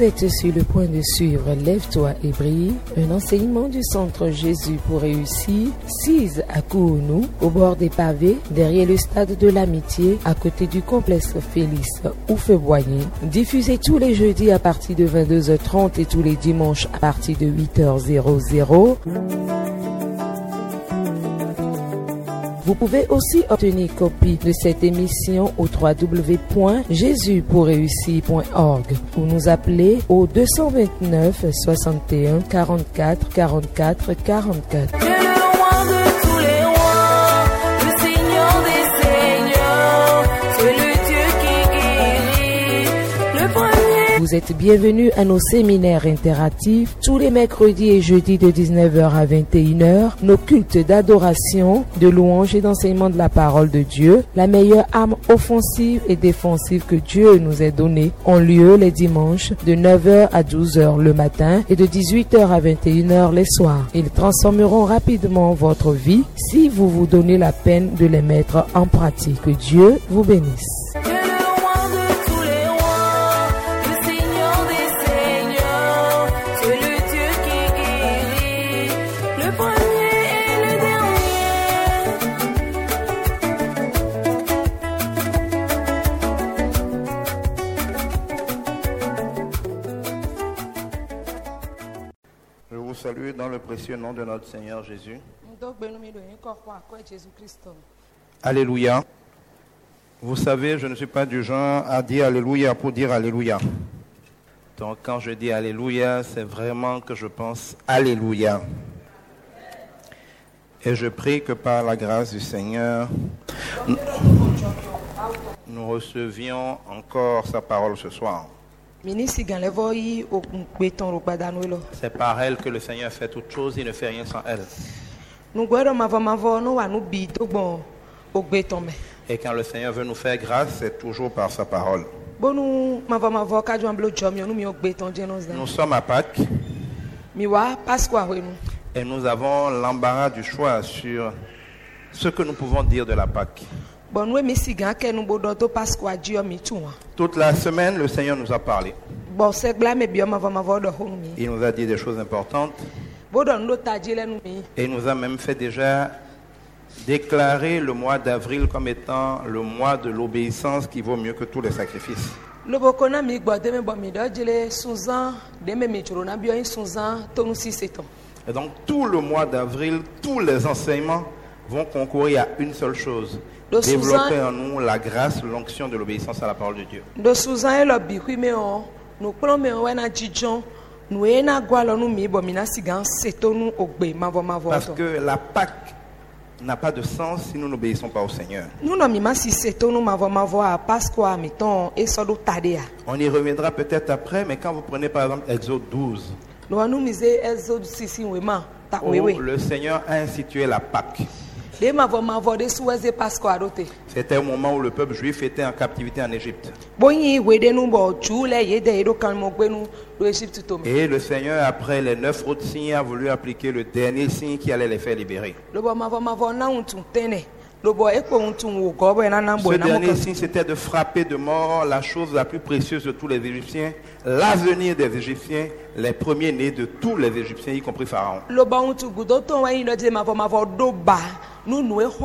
êtes sur le point de suivre Lève-toi et brille, un enseignement du Centre Jésus pour réussir, 6 à Kounou, au bord des pavés, derrière le stade de l'Amitié, à côté du complexe Félix Houphouët-Boigny, diffusé tous les jeudis à partir de 22h30 et tous les dimanches à partir de 8h00. Vous pouvez aussi obtenir copie de cette émission au www.jesuspourréussir.org ou nous appeler au 229 61 44 44 44. Vous êtes bienvenus à nos séminaires interactifs tous les mercredis et jeudis de 19h à 21h, nos cultes d'adoration, de louange et d'enseignement de la parole de Dieu, la meilleure arme offensive et défensive que Dieu nous ait donnée, ont lieu les dimanches de 9h à 12h le matin et de 18h à 21h les soirs. Ils transformeront rapidement votre vie si vous vous donnez la peine de les mettre en pratique. Que Dieu vous bénisse. Salut dans le précieux nom de notre Seigneur Jésus. Alléluia. Vous savez, je ne suis pas du genre à dire Alléluia pour dire Alléluia. Donc quand je dis Alléluia, c'est vraiment que je pense Alléluia. Et je prie que par la grâce du Seigneur, nous recevions encore sa parole ce soir. C'est par elle que le Seigneur fait toutes choses, il ne fait rien sans elle. Et quand le Seigneur veut nous faire grâce, c'est toujours par sa parole. Nous sommes à Pâques et nous avons l'embarras du choix sur ce que nous pouvons dire de la Pâques. Toute la semaine, le Seigneur nous a parlé. Il nous a dit des choses importantes. Et il nous a même fait déjà déclarer le mois d'avril comme étant le mois de l'obéissance qui vaut mieux que tous les sacrifices. Et donc tout le mois d'avril, tous les enseignements vont concourir à une seule chose: développer en nous la grâce, l'onction de l'obéissance à la parole de Dieu. Parce que la Pâque n'a pas de sens si nous n'obéissons pas au Seigneur. On y reviendra peut-être après, mais quand vous prenez par exemple Exode 12, où le Seigneur a institué la Pâque. C'était au moment où le peuple juif était en captivité en Égypte. Et le Seigneur, après les 9 autres signes, a voulu appliquer le dernier signe qui allait les faire libérer. Ce dernier signe, c'était de frapper de mort la chose la plus précieuse de tous les Égyptiens, l'avenir des Égyptiens, les premiers-nés de tous les Égyptiens, y compris Pharaon. Les 9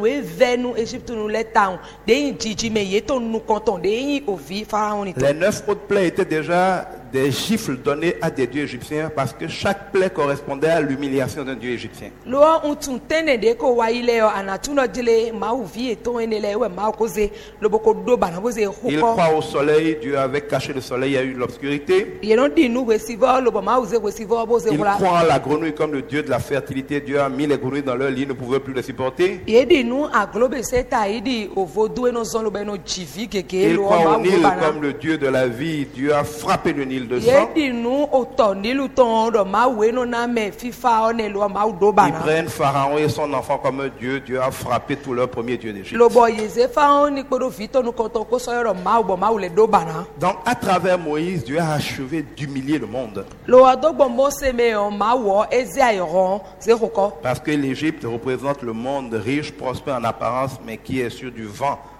autres plaies étaient déjà des gifles donnés à des dieux égyptiens parce que chaque plaie correspondait à l'humiliation d'un dieu égyptien. Il croit au soleil, Dieu avait caché le soleil, il y a eu de l'obscurité. Il croit en la grenouille comme le dieu de la fertilité, Dieu a mis les grenouilles dans leur lit, ne pouvait plus les supporter. Il croit au Nil comme le dieu de la vie, Dieu a frappé le Nil de sang. Ils prennent Pharaon et son enfant comme un dieu, Dieu a frappé tous leurs premiers dieux d'Égypte. Donc à travers Moïse, Dieu a achevé d'humilier le monde. Parce que l'Égypte représente le monde riche, prospère en apparence, mais qui est sur du vent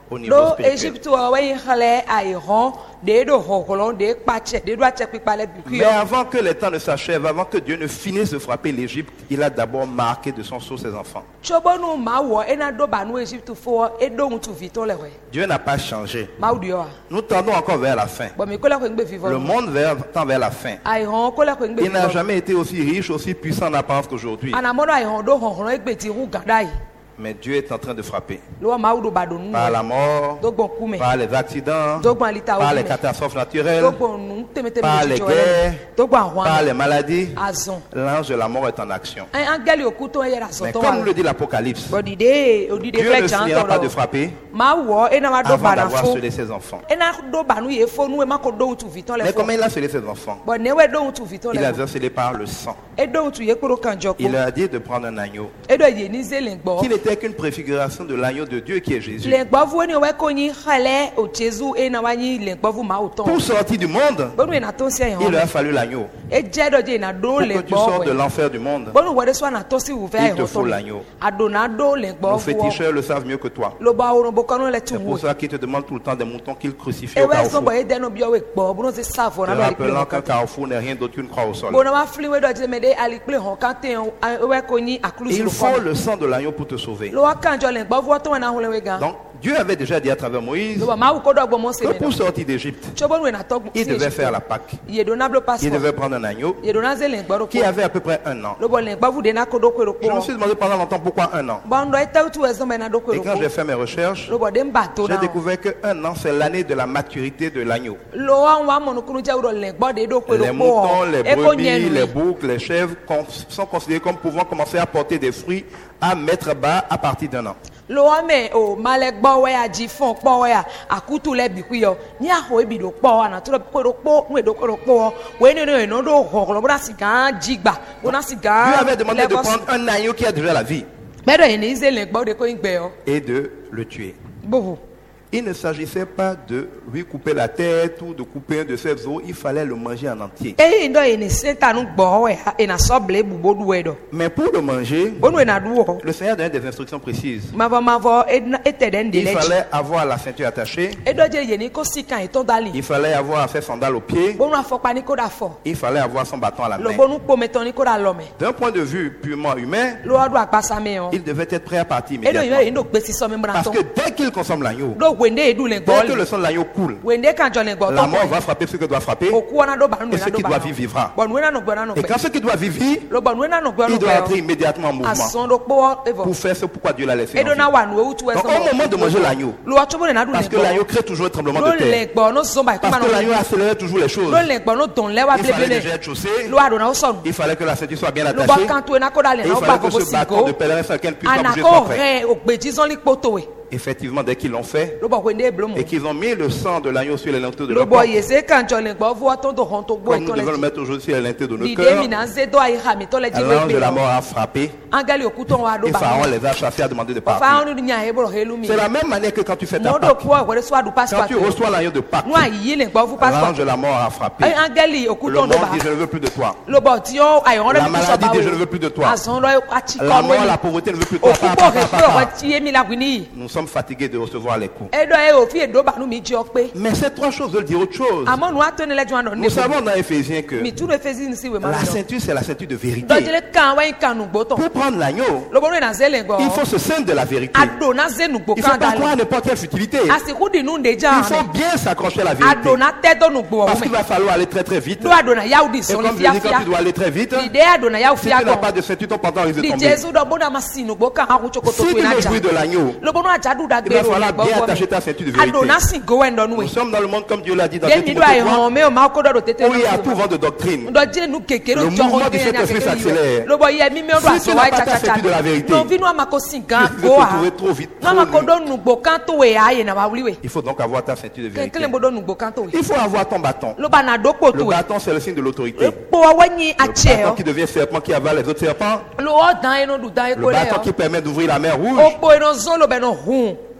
au niveau do spirituel. Egypte wa wen khale ay ron de do hokolon de pache de do ache pipale Mais bikuyo. avant que les temps ne s'achèvent, avant que Dieu ne finisse de frapper l'Égypte, il a d'abord marqué de son sceau ses enfants. Chobonu ma wo ena do banu Egypte fo edo mutu vito le we. Dieu n'a pas changé. Ma udio. Nous tendons encore vers la fin. Bo mi kola ko ngbe vivo. Le monde tend vers la fin. Ay ron kola ko ngbe Il n'a vivo. jamais été aussi riche, aussi puissant en apparence qu'aujourd'hui. Ana mono ay ron do hon egbe ti ru gadai. Mais Dieu est en train de frapper. Lo ma udo badonu. Par la mort, Do gbon kume. par les accidents, Do gbon alita par les ogume. catastrophes naturelles, Do gbon nu temete par les mi guerres, do gbon par ahwan. les maladies. Azon. L'ange de la mort est en action. Ay angeli okuto yera so Mais to comme wa. le dit l'Apocalypse, Odide Dieu ne finira pas de frapper ma wo ena ma do avant bana d'avoir fo. scellé ses enfants. Ena do banu ye fo nu e ma ko do tu viton le Mais fo. comment il a scellé ses enfants? Bo ne we do tu viton Il le a fo. scellé par le sang. E do tu ye kuro kan joko. Il a dit de prendre un agneau E do ye ni ze lengbo. qui n'était qu'une préfiguration de l'agneau de Dieu qui est Jésus. Lengbo vu ni we ko ni khale o Jesu e na wa ni lengbo vu ma o ton. Pour sortir du monde, Bonu e na ton se il yon. a fallu l'agneau. E je do je na do Pour que tu lengbo. sortes de l'enfer du monde, Bonu we de so na to si u ve il te faut l'agneau. Adona do lengbo Nos vu. féticheurs le savent mieux que toi. Lo ba o no bo kono le tu C'est wo. pour ça qu'ils te demandent tout le temps des moutons qu'ils crucifient E au we so carrefour. bo e de no bi o we gbo. Bonu se savo Te na do rappelant qu'un le. carrefour n'est rien d'autre qu'une croix au sol. Bona ma fliwe do je me de alikle hon kan te we ko ni aklusi Il lo faut ko. le sang de l'agneau pour te sauver. Lo wa kan jo lengbo vu to na ho le we gan. Donc, Dieu avait déjà dit à travers Moïse Lo ba ma u ko do gbo mo se que me. pour sortir d'Égypte, Chobonu e na to il devait faire la Pâque. Ye do na blo Il passport. devait prendre un agneau Ye do na ze lengbo ro qui ko. avait à peu près 1 an. Lo bo lengbo vu de na ko do ko ro Je me ko. suis demandé pendant longtemps pourquoi 1 an. Bondo e te tu e zo me na do ko Et ro quand j'ai ko. fait mes recherches, Lo bo de mba to j'ai na. découvert que 1 an, c'est l'année de la maturité de l'agneau. Lo wa wa mo no kunu je ro lengbo de do ko ro Les ko. moutons, les E ko brebis, nye les nu. boucs, les chèvres sont considérés comme pouvant commencer à porter des fruits à mettre bas à partir d'1 an. Lo wa me o male gbo we aji fon po we a akutu le bi ku yo. Ni a ho e bi do po ana to ko ro po nu e do ko ro po. We ni no do ho lo bra si gan jigba. Bona si Dieu gan. avait demandé de prendre un agneau qui a déjà la vie Bedo e ni ze lengbo de ko ngbe yo. et de le tuer. Bo. Il ne s'agissait pas de lui couper la tête ou de couper un de ses os, il fallait le manger en entier. E ndo e ni Satan gbo we e na so ble bu bo du e do. Mais pour le manger, Bonu e na du wo. le Seigneur donnait des instructions précises. Mavo e te den de Il leji. fallait avoir la ceinture attachée, E do je ye ni ko si kan e to dali. il fallait avoir ses sandales aux pieds, Bonu afọpa ni ko da fọ. il fallait avoir son bâton à la Lo main. bonu po meton ni ko da lo me. D'un point de vue purement humain, Lo wa do apasa me o. il devait être prêt à partir E do yin immédiatement. ndo gbe si so me bra Parce ton. que dès qu'il consomme l'agneau, Do wende e du le dès gbo que le li. sang de l'agneau coule, Wende kan jo le gbo la to mort ko. va frapper ce que doit frapper. Oku ona do ba nu Et na ce do qui ba. doit vivre vivra. Bonu na no gbo na no Et gbe. quand ce qui doit vivre, Lo bonu na no gbo no il doit être gbe. immédiatement en mouvement Ason do po evo. pour faire ce pourquoi Dieu l'a laissé E en do na vie. wa nu e utu e Donc so. au moment de manger l'agneau, Lo wa chobo na du le parce que gbo. l'agneau crée toujours un tremblement Lo de terre, le gbo no so ba ku parce ma no. que l'agneau accélère toujours les choses, Lo le gbo no don le wa il ble fallait ble déjà ne. être chaussé, Lo wa do na o so. il fallait que la ceinture soit bien Lo ba attachée, kan to na ko da le et il na o fallait ba que ko ce bâton de sigo. pèlerin sur lequel puisse pas bouger Anako soit prêt. re ogbeji zon li poto we. Effectivement, dès qu'ils l'ont fait, Lo bo wende e blo mo. et qu'ils ont mis le sang de l'agneau sur les linteaux de Lo leur bo porte, ye se kan jo le gbo vo to do hon to gbo comme e nous to devons le le. mettre aujourd'hui sur les linteaux de nos Di de cœurs, mi na ze do ai ha mi to le ji we l'ange de gbe. la mort a frappé, Angeli okuto wa do et ba. Pharaon les a chassés à demander de Fa partir. onu nya e bro helu mi. C'est la même manière que quand tu fais ta Mo do Pâque. ko wa so adu Quand passport. tu reçois l'agneau de Pâques, Nu ayi le gbo fu passport. l'ange de la mort a frappé. E angeli Le okuto monde do ba. dit, je ne veux plus de toi. Lo bo ti o ai ron La mi to so maladie ba dit, we. je ne veux plus de toi. Azon lo achi La ko mort, mo la ni. pauvreté ne veut plus de toi. Okupo re pe o ti e mi la gwini. Nous sommes fatigués de recevoir les coups. E do e o fi e do ba nu mi ji o pe. Mais ces trois choses veulent dire autre chose. Amo nu atone le juan do ne. Nous savons dans Éphésiens que Mi tu le fezi ni si we ma. la ceinture, c'est la ceinture de vérité. Dojele kan wa kan nu gbo ton. Pour prendre l'agneau, Lo bo na ze le gbo. il faut se ceindre de la vérité. Ado na ze nu gbo Il ne faut kan pas croire dale. à n'importe quelle futilité. Asiku di nu de Il ja. faut bien s'accrocher à la vérité. Ado na te do nu gbo o Parce qu'il me. va falloir aller très très vite. Do ado na yaudi Et so ni comme je fia dis, quand fia. tu dois aller très vite, Di de ado na yau si fia tu n'as ko. pas de ceinture, ton pantalon risque de Di tomber. Jesu do bo na masinu gbo kan ha ku chokoto Si tu tu na veux ja. jouir de l'agneau, Lo bo na jadu da il va gbe ro falloir gbo bien bo. attacher ta ceinture de vérité. Ado na sin go en do nu Nous we. sommes dans le monde comme Dieu l'a dit dans De 2 mi do ai Timothée 3, hon me o ma ko do tete. où il y a tout vent de doctrine. Ndo je nu kekere Le o jo mouvement ho du Saint-Esprit s'accélère. Lo bo ye mi me o do Si aso tu wa n'as pas cha ta cha cha. ceinture de la vérité, No vinu ama ko sin gan tu go vas te a. trouver trop vite, No ma trop ko loin. do nu gbo kan to we aye na wa wuli we. Il faut donc avoir ta ceinture de vérité. Kele bo do nu gbo kan to we. Il faut avoir ton bâton. Lo ba na do po Le to we. bâton, c'est le signe de l'autorité. Po wa nyi a Le che bâton o. qui devient serpent, qui avale les autres serpents. Lo o dan eno du dan e Le ko le bâton o. qui permet d'ouvrir la mer O rouge. po eno zo lo be no hun.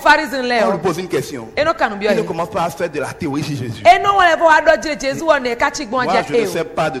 pharisee On lui leo pose une question. eno kanu Il ne bio commence pas à faire de la théorie sur Jésus. eno wale fo ado jire Jesu one ka chi gbon Moi, ja je ne sais pas de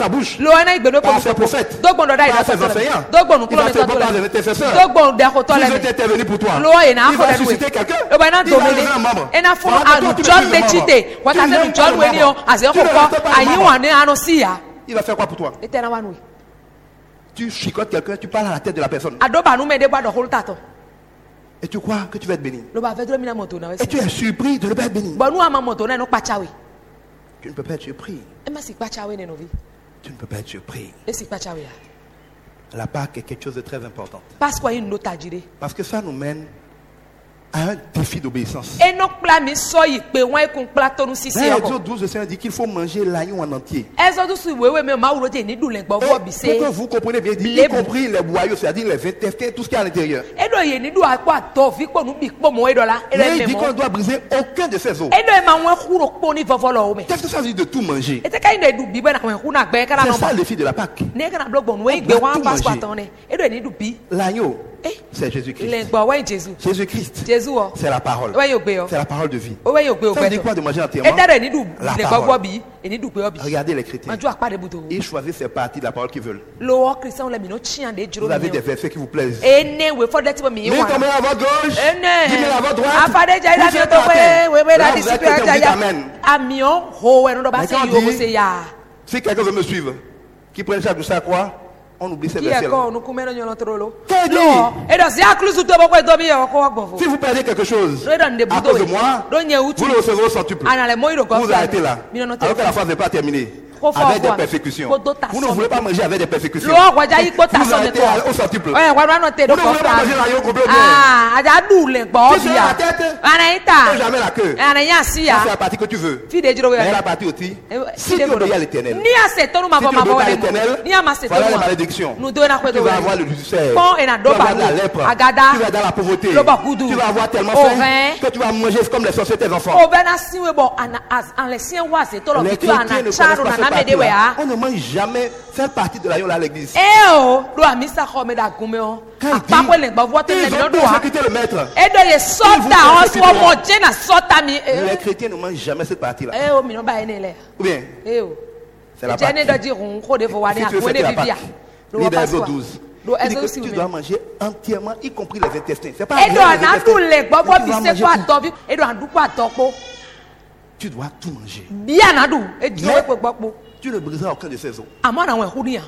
sa bouche. Lo ena igbe Par ses prophètes. Dogbo ndo dai Par ses da enseignants. Dogbo nu Il va kulo faire me par des intercesseurs. Dogbo de ko to Ils le ont intervenu pour toi. Lo ena Il ko va de susciter quelqu'un. Lo ba na Il va domele. lever un membre. Ena fo Pendant que toi, anu tu John le de membre. chite. Wa Tu ka n'aimes se pas John le we ni o membre. ase Tu ko ne ko respectes pas le ayi membre. wa ne anu si ya. Il va faire quoi pour toi? Etena wa nu. Tu chicotes quelqu'un, tu parles à la tête de la personne. Adoba nu me de gba do holta to. Et tu crois que tu vas être béni. Lo ba vedro mi na moto na we. Et tu es surpris de ne pas être béni. Bo nu ama moto na no pachawe. Tu ne peux pas être surpris. E ma si pachawe ne no vi. Tu ne peux pas être surpris. E si pachawe ya. La Pâque est quelque chose de très important. Pasqua yin no tajire. Parce que ça nous mène à un défi d'obéissance. eno kpla mi sɔ yi pe wɔn ekun kpla tonu sisi Dans ɔkɔ Exode 12, le Seigneur dit qu'il faut manger l'agneau en entier. ɛzɔdu si wewe mi o ma wuro de ni dun le gbɔ Et fɔ bi se pour que vous compreniez bien, il dit, y Blé- compris les boyaux, c'est-à-dire les intestins, tout ce qu'il y a à l'intérieur. edo ye ni du akpɔ atɔ fi kpɔ nu bi kpɔ mɔ edo la edo Mais il eme dit qu'on mɔ doit briser aucun de ces os. edo ema wɔn kuro kpɔ ni fɔfɔ lɔ o mɛ Qu'est-ce que ça veut dire de tout manger? ete ka yi ne du bi bɛ na wɔn kun na gbɛ kana C'est nɔ ça bɔ le défi de la Pâque. ne kana blo gbɔnu wo yi gbɛ On doit wɔn tout passe manger. atɔ ne edo ni du bi L'agneau, eh c'est Jésus-Christ. le gbɔ wɔyi jesu Jésus-Christ, jesu wɔ c'est la parole. wɔyi o gbɛ yɔ C'est la parole de vie. o wɔyi o gbɛ o Ça veut gbɛ dire quoi tɔ de manger entièrement? ete de ni du La le gbɔ parole. gbɔ bi eni du gbɛ yɔ bi Regardez les chrétiens. maju akpa de buto Ils choisissent ces parties de la parole qu'ils veulent. lowɔ kristian le mi no tiɲɛ de dzro Vous avez mi des o versets qui vous plaisent. ene we fɔ de ti bɔ mi yi Mets wa ton main à votre gauche, ene 10 000 à votre droite. afade jɛ Vous ila mi o êtes to atteint. pe wewe Là, la di vous êtes sipi chrétien, ata vous dites ya amen. amiɔ ho wɛ no dɔ ba Mais se quand yi o ko dit- se ya Si quelqu'un veut me suivre, qui prenne chaque jour sa croix, on oublie ces ki versets. ɛkɔ onu kumɛ no ɲɔlɔ toro lo Qu'est-ce dit? lɔ edo si akulusu to bɔ ko eto bi yɛ ɔkɔ wa gbɔ fo Si vous perdez quelque chose do edo ne à buto cause de moi, do nye utu vous le recevrez au centuple. anale mo iro Vous arrêtez là. mi no Alors que la te phrase n'est pas terminée. Ko fɔ Avec des fɔ persécutions. ko do ta Vous ne sɔmi voulez pas manger avec des persécutions. lo ɔkɔdza yi kpo ta Vous sɔmi arrêtez au centuple. ɛ wa no te do Vous ne voulez kɔ pas manger fila l'agneau complet bien. aa aja du le gbɔ Tu bi sais ya la tête, ana yi et ta jamais la queue. ana yi asi ya C'est la partie que tu veux. fi de dzro Mais yɛ la partie aussi, si tu obéis à l'éternel, ni a se tɔnu ma si fɔ tu ma obéis fɔ à wɛrɛ l'éternel, mo ni a ma se voilà les tɔnu ma malédictions. nu do na ko Tu do vas avoir wɛrɛ le ulcère, Pont et na tu vas avoir doba la lèpre, agada, tu vas être dans la pauvreté, loba kudu, tu vas avoir tellement au faim rein, que tu vas manger comme les sorciers tes enfants. o bɛ na siwe bɔ an le siɲɛ wa se tɔlɔ Les fitu chrétiens ana ne connaissent tsaro pas na cette na me de partie-là. wɛ On ne mange jamais faire partie de l'agneau là à l'église. o do ami sa xɔ mi da gun mi o Quand il dit, akpakɔ le gbɔ tɛ ils le mi ont no do wa persécuté le maître. e do ye sɔta vous ɔsi persécutez wɔ moi. mɔ jɛ na sɔta mi Les chrétiens ne mangent jamais cette partie-là. o mi no ba ye ne lɛ Ou bien, o c'est la jɛ ne Pâque. dɔ di kun ko de fɔ wa ne Si a tu veux kun fêter ne la bi bia Pâque, do lis wɔ dans pa Exode so 12. do Il dit ɛzɛ que si tu mi dois manger entièrement, y compris les intestins. C'est pas e do rien, les ana intestins. du le gbɔ Mais tu bi dois se manger ko tout. atɔ bi e do adu ko atɔ kpo Tu dois tout manger. bia na du e duro Mais- ekpe gbɔ kpo Tu ne briseras aucun de ces os. àmọ́ àwọn ẹ̀kú níyà.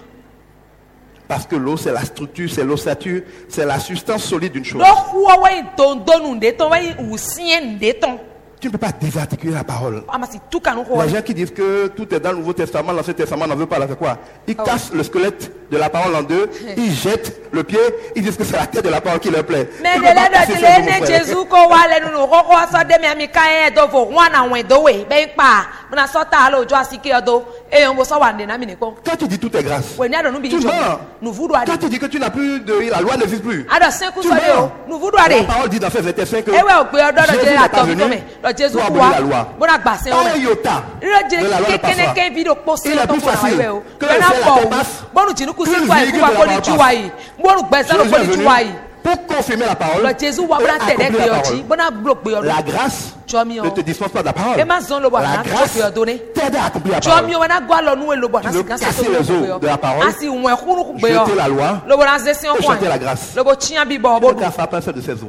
Parce que l'eau, c'est la structure, c'est l'ossature, c'est la substance solide d'une chose. ló kú ọwọ́ ìtòǹdónù ǹdẹ́tàn wẹ́yìn ìwùsíyẹn ǹdẹ́tàn. Tu ne peux pas désarticuler la parole. a ma sì tú kànú kọ́ Les wọlé. gens qui disent que tout est dans le Nouveau Testament, l'Ancien Testament n'en veut pas, là, c'est quoi? Ils cassent le squelette de la parole en deux, ils jettent le pied, ils disent que c'est la tête de la parole qui leur plaît. Tu ne peux pas mẹ́tẹ̀lẹ́ casser dọ̀tí ça, lé mon ní frère. jésù kó wá lẹ́nu nù kókó sọ́dẹ̀ mi àmì káyẹ̀ ẹ̀dọ́ fò wọ́n àwọn ìdówè bẹ́ẹ̀ pa múna sọ́tà lóòjọ́ àsìkè ọdọ èèyàn bó sọ́wọ́ àǹdẹ̀ námi nìkan. Quand tu dis tout est grâce, wẹ̀ ní àdùnnú bí tu ìjọ mens. nùfúdù àdè. Quand tu dis que tu n'as plus de... La loi n'existe plus. àdọ̀ sẹ́kù Tu sọ́dẹ̀ o mens. nùfúdù àdè. La parole dit dans verset 5 que ewé òpè ọdọ́ Jésus dọ̀jẹ́ n'est pas àtọ̀ venu fífọ́ mẹ́ lọ jésù pour kú abolir wa la loi. múna gbà sẹ́ wọn un mẹ́. iota rírọ̀ de la loi ne jẹ́ passera. kékeré fídíò pósí Il est lọ́tọ̀ plus fún àwọn facile ìwé o. que bẹ́ẹ̀ le náà ciel bọ̀ la o passe bọ́ọ̀nù jìnnìkù sí que le fún àìkú véhicule wa de kó la ní passe. tú wa yìí bọ́ọ̀nù gbẹ̀sán ló Jésus kó est ní tú venu wa yìí. pour confirmer la parole lọ jésù wa et bọ́nà tẹ̀lé accomplir pé la ọtí parole. bọ́nà gbọ́ pé ọdún. La grâce Jọmi o. ne te dispense pas de la parole. ẹ má zan lo bọ̀ La àná tó grâce pé ọdún ní. t'aide à accomplir la parole. jọmi o wọn náà gbọ́ lọ nú èlò bọ̀ náà Tu sì veux kàn sí casser àtọ́ les ló os de la parole, a sì wọ̀n ẹ̀kúrú gbé ọ. jeter la loi, lọ́bọ̀ náà zẹ́sí ọkọ̀ chanter la grâce. lọ́bọ̀ tíyàn bí bọ̀ Tu ne ọbọ̀ casseras pas un seul de ces os.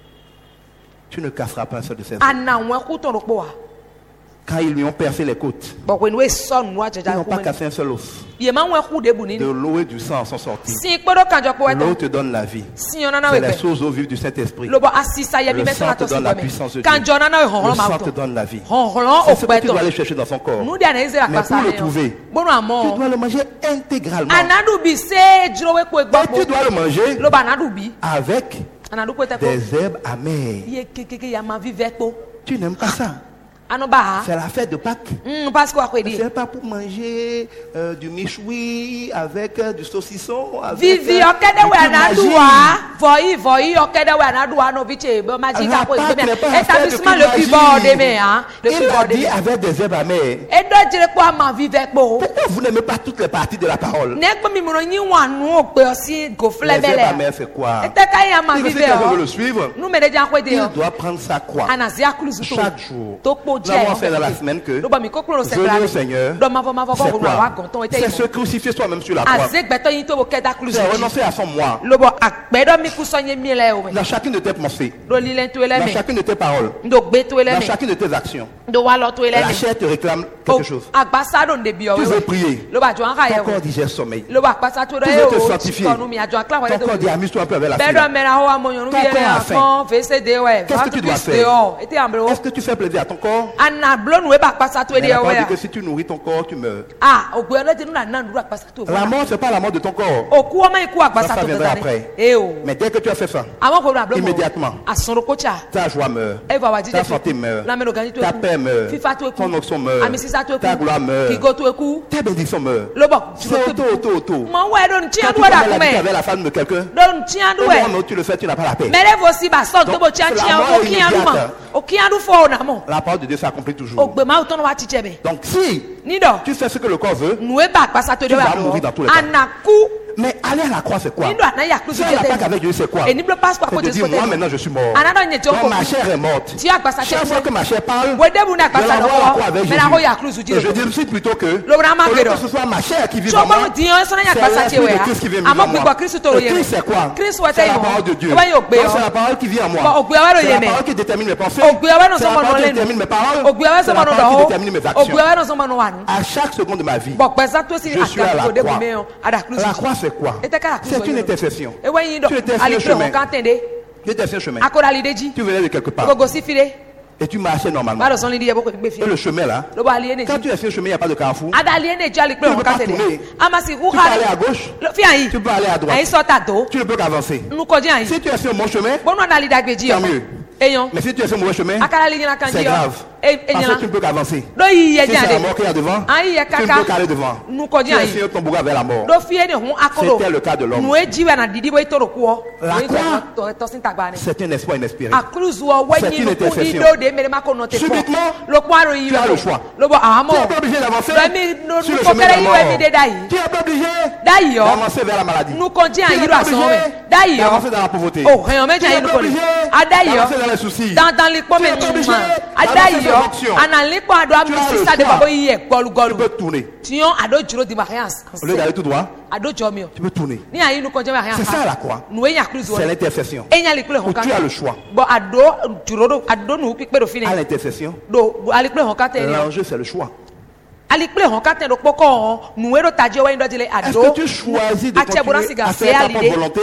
Tu ne casseras pas un seul de ces os. àná àwọn ẹ̀kú tó ń pọ̀ wá. Quand ils lui ont percé les côtes, bọ̀ pé ìwé sọ̀nù wá ils jẹjà n'ont kú pas mi. cassé un seul os. yè máa ń wọ ẹ̀kú débù De nínú. l'eau et du sang en sont sortis. sí pẹ́rọ kànjọ pé wẹ́tọ̀ L'eau te donne la vie. sí ọ̀nà náà C'est wẹ̀ les bẹ̀. choses eaux vives du Saint-Esprit. lọ́bọ̀ asisa yẹ bí Le mẹ́sàn-án sang te àtọ̀ sí donne la bọ̀ puissance de mi. Dieu. kànjọ náà náà Le ìhọ̀nrán máa sang te tọ̀. donne la vie. họ̀nrán C'est ce que tu òpẹ́tọ̀. dois aller chercher dans son corps. nudi àná ìzẹ́ra Mais pàṣẹ pour le àyẹ̀wò. trouver, gbọ́nà àmọ́. tu dois le manger intégralement. anadu bi se dúró pé Et gbọ́pọ̀ tu dois le manger ló bá anadu bi avec anadu pé tẹ́kọ̀ des herbes amères. iye kékeré ya máa vivẹ́ pọ̀ Tu n'aimes pas ça. anuba C'est la fête de Pâques. pásítọ̀ àpèdè C'est pas pour manger du michoui avec du saucisson. Avec, vivi du ọ̀kẹ́dẹ́wẹ̀ truc anadu magique. wa vọ̀yì ọ̀kẹ́dẹ́wẹ̀ anadu wa n'obi tse bọ́ ma jí La kakó Pâque ìgbémẹ̀ n'est pas un fait de établissement le magie. fi bọ́ ọ̀dẹ́ mẹ́ hàn le fi Il bọ́ a ọ̀dẹ́ dit mẹ́ avec des herbes amères. edo jire kó a máa vivẹ́ pọ̀ Pourquoi vous n'aimez pas toutes les parties de la parole? nẹ́gbẹ́ mi mìíràn yín wà nù ó pé ọ sí gòfúlẹ̀ Les herbes bẹ́lẹ̀ amères, c'est quoi? ẹ̀tẹ́ káyé a máa Si vivẹ́ quelqu'un veut ọ le suivre, numẹ̀dẹ́jà àpèdè il ọ doit prendre sa croix. anazi akulusu tó Chaque jour. tó kpó Nous jẹ́ avons fait dans la semaine que ló bá mi kó kúrò venir au Seigneur, dɔ mavɔ mavɔ c'est kɔ wura wa quoi? gɔntɔn ete C'est se yi crucifier soi-même sur la croix. azegbɛtɔ yi to bo kɛta kulusi C'est renoncer à son moi. lobɔ agbɛdɔ mi kusɔ nye mi lɛ o mɛ Dans chacune de tes pensées, loli lɛ to lɛ dans mɛ chacune de tes paroles, ndo gbe to lɛ dans mɛ chacune de tes actions. La chair te réclame quelque chose. Tu veux prier. Ton corps dit j'ai sommeil. Tu veux te fortifier. Ton corps dit amuse-toi un peu avec la fille. Ton corps a faim. Qu'est-ce que tu dois faire? Est-ce que tu fais plaisir à ton corps? Mais la parole dit que si tu nourris ton corps, tu meurs. La mort, ce n'est pas la mort de ton corps. Ça viendra après. Mais dès que tu as fait ça, immédiatement, ta joie meurt, ta santé meurt, ta paix meurt, ton onction meurt, ta gloire meurt, ta bénédiction meurt. C'est auto. Quand tu commets la vie avec la femme de quelqu'un, au moment où tu le fais, tu n'as pas la paix. Donc, la parole de Dieu s'accomplit toujours. Donc si tu fais ce que le corps veut, tu vas mourir dans tous les cas. Mais aller à la croix, c'est quoi? Faire la Pâque avec Dieu, c'est quoi? C'est de dire, moi maintenant je suis mort. Donc ma chair est morte. Chaque fois que ma chair parle, je l'envoie à la croix avec Jésus. Et je dis plutôt que, au lieu que ce soit ma chair qui vit en moi, c'est l'esprit de Christ qui vient vivre en moi. Le Christ, c'est quoi? C'est la parole de Dieu. Donc c'est la parole qui vit en moi. C'est la parole qui détermine mes pensées. C'est la parole qui détermine mes paroles. C'est la parole qui détermine mes actions. À chaque seconde de ma vie, je suis à la croix. La croix, c'est quoi? C'est une intercession. Tu étais sur le chemin. Tu étais sur le chemin. Tu venais de quelque part. Et tu marchais normalement. Et le chemin là, quand tu es sur le chemin, il n'y a pas de carrefour. Tu ne peux pas tourner. Tu peux aller à gauche. Tu peux aller à droite. Tu ne peux qu'avancer. Si tu es sur mon chemin, tant mieux. Mais si tu es sur le mauvais chemin, c'est grave. Parce que tu ne peux qu'avancer. Si c'est la mort qui est devant, tu ne peux qu'aller devant. Tu es sur ton bourreau vers la mort. C'était le cas de l'homme. La croix, c'est un espoir inespéré. C'est une intercession. Subitement, tu as le choix. Tu n'es pas obligé d'avancer sur le chemin de la mort. Tu n'es pas obligé d'avancer vers la maladie. Tu n'es pas obligé d'avancer dans la pauvreté. Tu n'es pas obligé d'avancer dans les soucis. Tu n'es pas obligé d'avancer dans l'onction. Tu peux tourner. Au lieu d'aller tout droit, tu peux tourner. C'est ça la croix. C'est l'intercession. Où tu as le choix. À l'intercession, l'enjeu c'est le choix. Est-ce que tu choisis de continuer à faire ta propre volonté?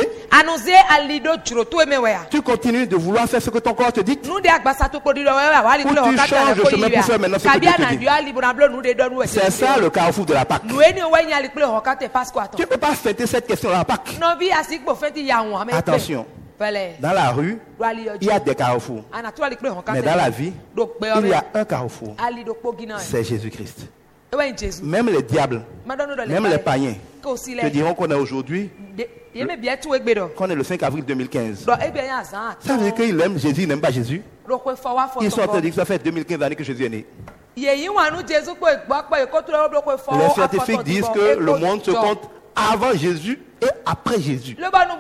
Tu continues de vouloir faire ce que ton corps te dit? Ou tu changes de chemin pour faire maintenant ce que Dieu te dit? C'est ça le carrefour de la Pâque. Tu ne peux pas fêter cette question de la Pâque. Attention. Dans la rue, il y a des carrefours. Mais dans la vie, il y a un carrefour. C'est Jésus-Christ. Même les diables, même les païens te diront qu'on est aujourd'hui, qu'on est le 5 avril 2015. Ça veut dire qu'ils aiment Jésus, ils n'aiment pas Jésus. Ils sont en train de dire que ça fait 2015 années que Jésus est né. Les scientifiques disent que le monde se compte avant Jésus et après Jésus.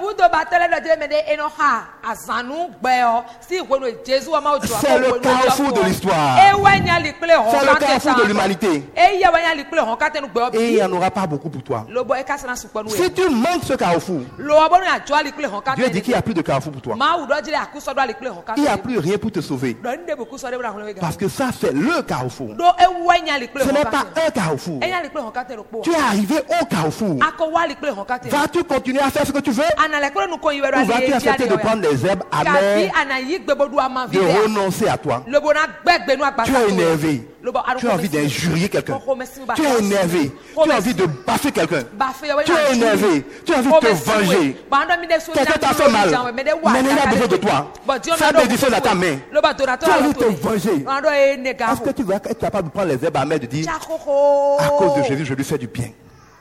C'est le carrefour de l'histoire. C'est le carrefour de l'humanité. Et il n'y en aura pas beaucoup pour toi. Si tu manques ce carrefour, Dieu dit qu'il n'y a plus de carrefour pour toi. Il n'y a plus rien pour te sauver. Parce que ça, c'est le carrefour. Ce n'est pas un carrefour. Tu es arrivé au carrefour. Vas-tu continuer à faire ce que tu veux? Ou vas-tu accepter de prendre les herbes amères, de renoncer à toi? Tu es énervé. Tu as envie d'injurier quelqu'un. Tu es énervé. Tu as envie de baffer quelqu'un. Tu es énervé. Tu as envie de te venger. Quelqu'un t'a fait mal. Mais il a besoin de toi. Fais bénédiction dans ta main. Tu as envie de te venger. Est-ce que tu vas être capable de prendre les herbes amères et de dire, à cause de Jésus, je lui fais du bien?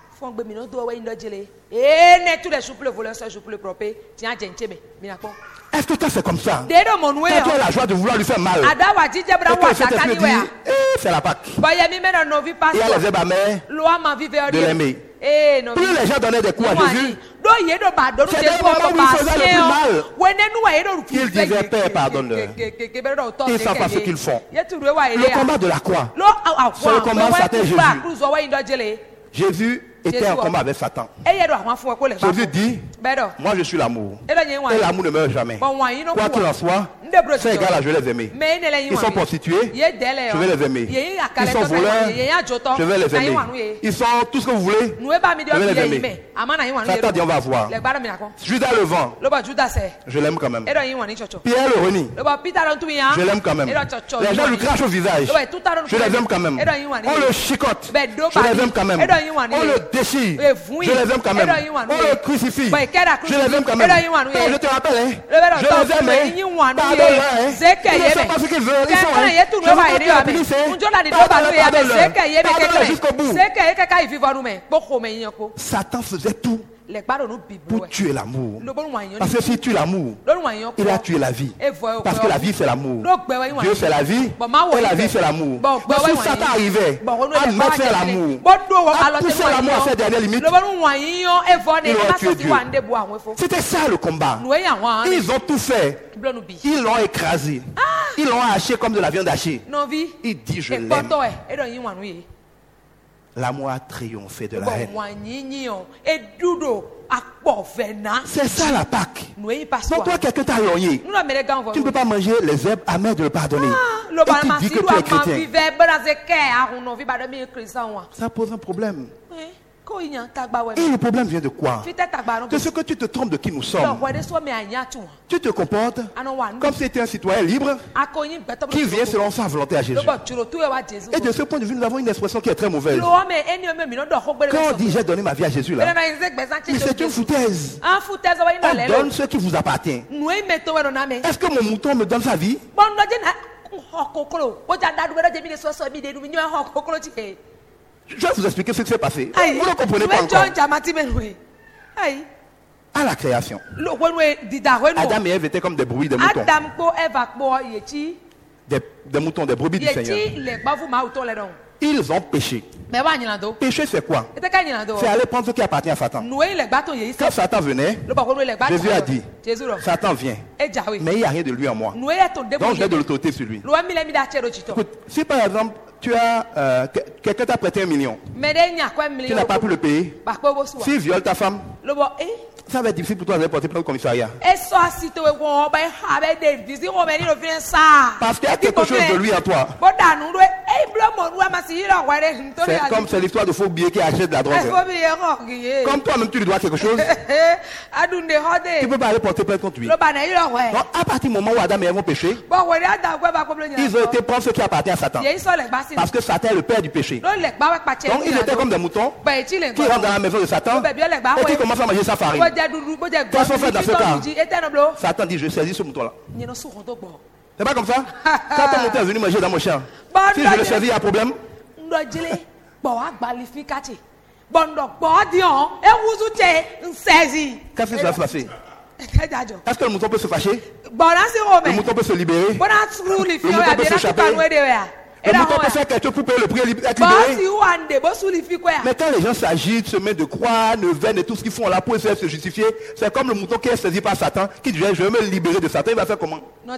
Est-ce que toi c'est comme ça? Quand tu as la joie de vouloir lui faire mal, et que cet esprit dit, c'est la Pâque. Il y a les herbes amères de l'aimer. Plus les gens donnaient des coups à Jésus, c'est des moments où il faisait le plus mal. Il disait, Père, pardonne-leur. Ils ne savent pas ce qu'ils font. Le combat de la croix, c'est le combat de Satan et Jésus. Jésus était en combat avec Satan. Jésus dit, Moi je suis l'amour. e do nyi wan Et l'amour ne meurt jamais. bon wan yi no Quoi qu'il en soit, ces gars-là, je les aimer. me ne le yi Ils sont wan prostitués, ye dele je vais les aimer. Ils sont voleurs, je vais les aimer. Ils sont tout ce que vous voulez, nu e ba mi je vais les do ye aimer. me ama na yi wan Satan dit on va voir. le gba do mi na ko Judas le vent, lo ba judas e je l'aime quand même. e do yi wan ni chocho Pierre le renie, lo ba peter don tu ya je l'aime quand même. Les gens lui crachent au visage, je les aime quand même. On le chicote, je les aime quand même. On le déchire, je les aime quand même. On le crucifie, je les aime quand même. Oh, je te rappelle, hein, je les aime, hein. Pardonne-leur, hein. Ils ne savent pas ce qu'ils veulent, ils sont, hein. Je veux pas qu'ils applaudissent, hein. Pardonne-leur, pardonne-leur jusqu'au bout. Satan faisait tout pour tuer l'amour. Parce que s'il tue l'amour, il a tué la vie. Parce que la vie c'est l'amour. Dieu c'est la vie et la vie c'est l'amour. Donc si Satan arrivait à mettre faire l'amour, à pousser l'amour à ses dernières limites, il aurait tué Dieu. C'était ça le combat. Ils ont tout fait. Ils l'ont écrasé. Ils l'ont haché comme de la viande hachée. Il dit je l'aime. L'amour a triomphé de la haine. C'est ça la Pâque. Donc toi, quelqu'un t'a lorgné. Tu ne peux pas manger les herbes amères de le pardonner. Et tu dis que tu es chrétien. Ça pose un problème. Et le problème vient de quoi? De ce que tu te trompes de qui nous sommes. Tu te comportes comme si tu étais un citoyen libre qui vient selon sa volonté à Jésus. Et de ce point de vue, nous avons une expression qui est très mauvaise. Quand on dit j'ai donné ma vie à Jésus là, mais c'est une foutaise. On donne ce qui vous appartient. Est-ce que mon mouton me donne sa vie? Je vais vous expliquer ce qui s'est passé. Vous ne comprenez pas encore. À la création, Adam et Ève étaient comme des brebis, des moutons. Des moutons, des brebis du Seigneur. Ils ont péché. Péché, c'est quoi? C'est aller prendre ce qui appartient à Satan. Quand Satan venait, Jésus a dit, Satan vient, mais il n'y a rien de lui en moi. Donc j'ai de l'autorité sur lui. Écoute, si par exemple, tu as quelqu'un t'a prêté 1 million, tu n'as pas pu le payer, s'il viole ta femme, ça va être difficile pour toi de porter plainte au commissariat. Parce qu'il y a quelque chose de lui en toi. C'est comme c'est l'histoire de faux billets qui achètent de la drogue. Comme toi-même tu lui dois quelque chose, tu ne peux pas aller porter plainte contre lui. Donc à partir du moment où Adam et Ève ont péché, ils ont été prendre ce qui appartient à Satan. Parce que Satan est le père du péché. Donc ils étaient comme des moutons qui rentrent dans la maison de Satan et qui commencent à manger sa farine. Qu'est-ce qu'on fait dans ce cas? Satan dit je saisis ce mouton là. C'est pas comme ça? Quand ton mouton est venu manger dans mon champ, si je le saisis, il y a un problème? Qu'est-ce qui va se passer? Est-ce que le mouton peut se fâcher? Le mouton peut se libérer? Le mouton peut s'échapper? Le mouton peut faire quelque chose pour payer le prix et être libéré? Mais quand les gens s'agitent, se mettent de croix, de veine et tout ce qu'ils font là pour essayer de se justifier, c'est comme le mouton qui est saisi par Satan, qui dit je vais me libérer de Satan, il va faire comment?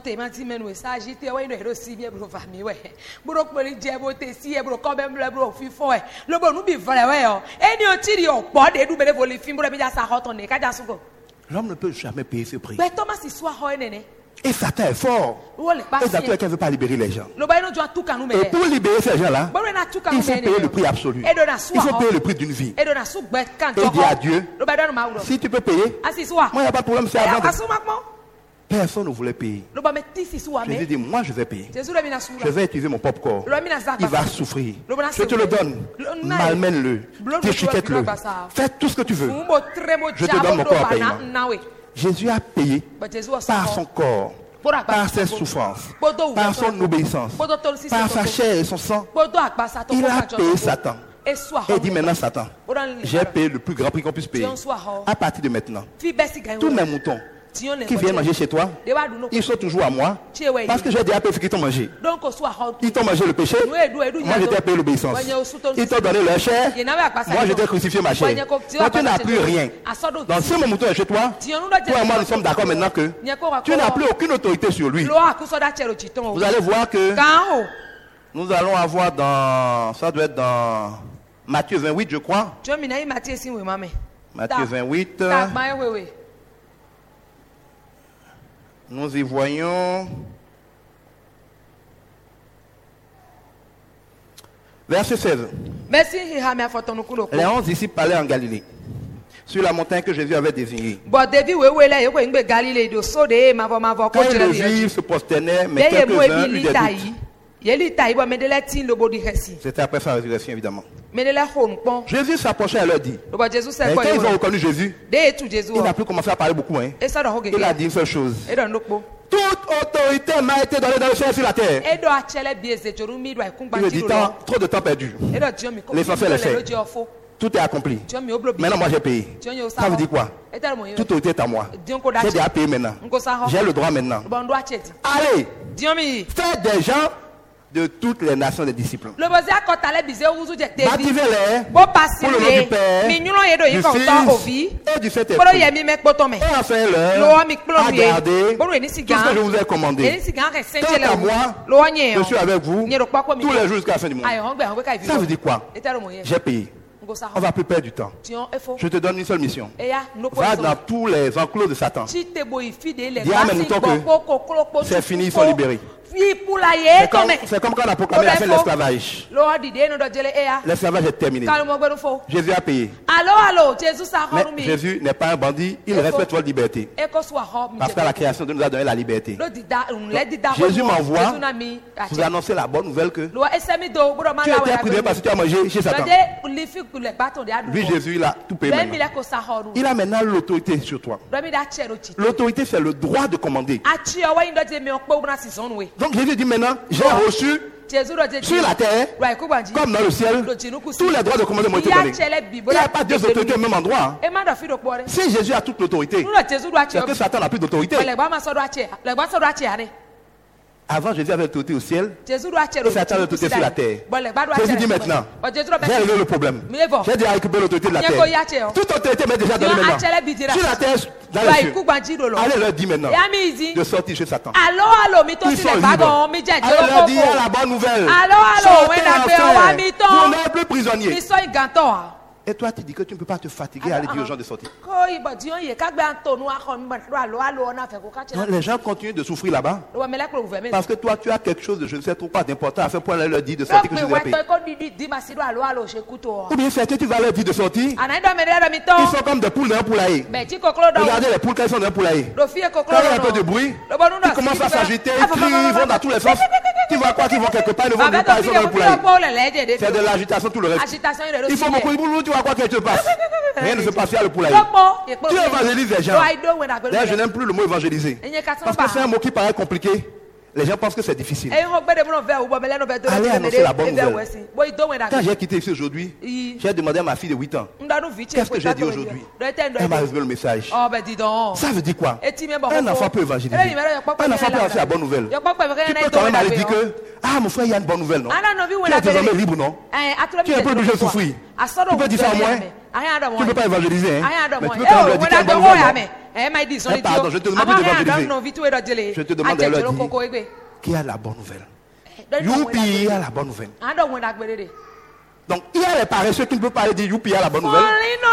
L'homme ne peut jamais payer ce prix. Et Satan est fort. Et Satan ne veut pas libérer les gens. Et pour libérer ces gens-là, il faut payer le prix absolu. Il faut payer le prix d'une vie. Et dire à Dieu, si tu peux payer, moi il n'y a pas de problème, c'est à vendre. Personne ne voulait payer. Jésus dit, moi je vais payer. Je vais utiliser mon propre corps. Il va souffrir. Je te le donne. Malmène-le. Déchiquette-le. Fais tout ce que tu veux. Je te donne mon corps à paiement. Jésus a payé par son corps, par ses souffrances, par son obéissance, par sa chair et son sang. Il a payé Satan. Et dit maintenant Satan, j'ai payé le plus grand prix qu'on puisse payer. À partir de maintenant, tous mes moutons qui viennent manger chez toi, ils sont toujours à moi. Parce que j'ai déjà payé ce qu'ils t'ont mangé. Ils t'ont mangé le péché. Moi, je t'ai payé l'obéissance. Ils t'ont donné leur chair. Moi, je t'ai crucifié ma chair. Donc, tu n'as plus rien. Donc, si mon mouton est chez toi, toi et moi, nous sommes d'accord maintenant que tu n'as plus aucune autorité sur lui. Vous allez voir que nous allons avoir dans... Ça doit être dans Matthieu 28, je crois. Matthieu 28. Nous y voyons verset 16. Les 11 disciples allaient en Galilée, sur la montagne que Jésus avait désignée. Quand ils le virent, ils se prosternaient, mais quelques-uns lui des doutes. C'était après sa résurrection, évidemment. Jésus s'approchait et leur dit. Et quand ils ont reconnu Jésus, il n'a plus commencé à parler beaucoup. Il a dit une seule chose. Toute autorité m'a été donnée dans le ciel et sur la terre. Il me dit, trop de temps perdu. L'essentiel est fait. Tout est accompli. Maintenant, moi, j'ai payé. Ça veut dire quoi? Toute autorité est à moi. J'ai déjà payé maintenant. J'ai le droit maintenant. Allez, faites des gens de toutes les nations des disciples. Baptisez-les pour le nom du Père, du Fils et du Saint-Esprit. Et enseignez-leur à garder tout ce que je vous ai commandé. Quant à moi, je suis avec vous tous les jours jusqu'à la fin du monde. Ça veut dire quoi? J'ai payé. On va plus perdre du temps. Je te donne une seule mission. Va dans tous les enclos de Satan. Dis à mes moutons que c'est fini, ils sont libérés. C'est comme quand on a proclamé la fin de l'esclavage. L'esclavage est terminé. Jésus a payé. Mais Jésus n'est pas un bandit, il respecte votre liberté. Parce que la création de nous a donné la liberté. Donc, Jésus m'envoie vous annoncer la bonne nouvelle que tu as été privé parce que tu as mangé chez Satan. Lui, Jésus, il a tout payé maintenant. Il a maintenant l'autorité sur toi. L'autorité, c'est le droit de commander. Donc Jésus dit maintenant, j'ai reçu sur la terre, comme dans le ciel, tous les droits de commander m'ont été donnés. Il n'y a pas deux autorités au même endroit. Si Jésus a toute l'autorité, c'est que Satan n'a plus d'autorité. Avant, Jésus avait l'autorité au ciel, et Satan avait l'autorité sur la terre. Jésus dit maintenant, j'ai réglé le problème. J'ai déjà récupéré l'autorité de la terre. Toute autorité m'est déjà donnée maintenant. Sur la terre, dans les cieux. Allez leur dire maintenant de sortir chez Satan. Ils sont libres. Allez leur dire la bonne nouvelle. Sortez enfin. Vous n'êtes plus prisonniers. Et toi, tu dis que tu ne peux pas te fatiguer à aller dire aux gens de sortir. Non, les gens continuent de souffrir là-bas. Parce que toi, tu as quelque chose de je ne sais trop quoi d'important à faire pour aller leur dire de sortir que je vous ai payé. Ou bien c'est que tu vas leur dire de sortir. Ils sont comme des poules dans un poulailler. Regardez les poules quand elles sont dans un poulailler. Quand il y a un peu de bruit, ils commencent à s'agiter, ils crient, ils vont dans tous les sens. Tu vois quoi qu'ils vont quelque part, ils ne vont nulle part, ils sont dans un poulailler. C'est de l'agitation, tout le reste. Il faut beaucoup de boulot, tu vois quoi qu'il se passe. Rien ne se passe à le poulailler. Tu évangélises les gens. D'ailleurs, je n'aime plus le mot évangéliser. Parce que c'est un mot qui paraît compliqué. Les gens pensent que c'est difficile. Allez annoncer la bonne nouvelle. Quand j'ai quitté ici aujourd'hui, j'ai demandé à ma fille de 8 ans, qu'est-ce que j'ai dit aujourd'hui? Elle m'a révélé le message. Ça veut dire quoi? Un enfant peut évangéliser. Un enfant peut annoncer la bonne nouvelle. Tu peux quand même aller dire que, ah mon frère, il y a une bonne nouvelle, non? Tu es désormais libre, non? Tu es un peu obligé de souffrir. Tu peux dire ça au moins? Tu ne peux pas évangéliser, hein? Mais tu peux quand même leur dire qu'il y a une bonne nouvelle, non? Pardon, je te demande d'évangéliser. Je te demande de leur dire qu'il y a la bonne nouvelle. Youpi, il y a la bonne nouvelle. Donc, il y a les paresseux qui ne peuvent pas aller dire youpi, il y a la bonne nouvelle.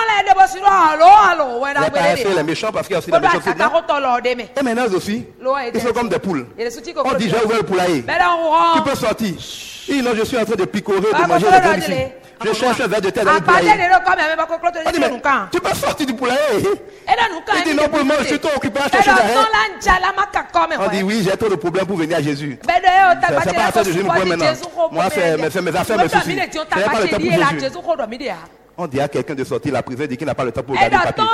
Les paresseux, les méchants, parce qu'il y a aussi des méchants. Et maintenant aussi, ils sont comme des poules. On dit j'ai ouvert le poulailler. Tu peux sortir. Et non, je suis en train de picorer, de manger des graines ici. Je cherche un verre de terre dans le poulailler. On dit, mais tu peux sortir du poulailler. Il dit non, pour moi, je suis trop occupé à chercher derrière. On dit oui, j'ai trop de problèmes pour venir à Jésus. C'est pas affaire de Jésus pour maintenant. Moi, c'est mes affaires, mes soucis. Je n'ai pas le temps pour Jésus. On dit à quelqu'un de sortir la prison et dit qu'il n'a pas le temps pour regarder le papier.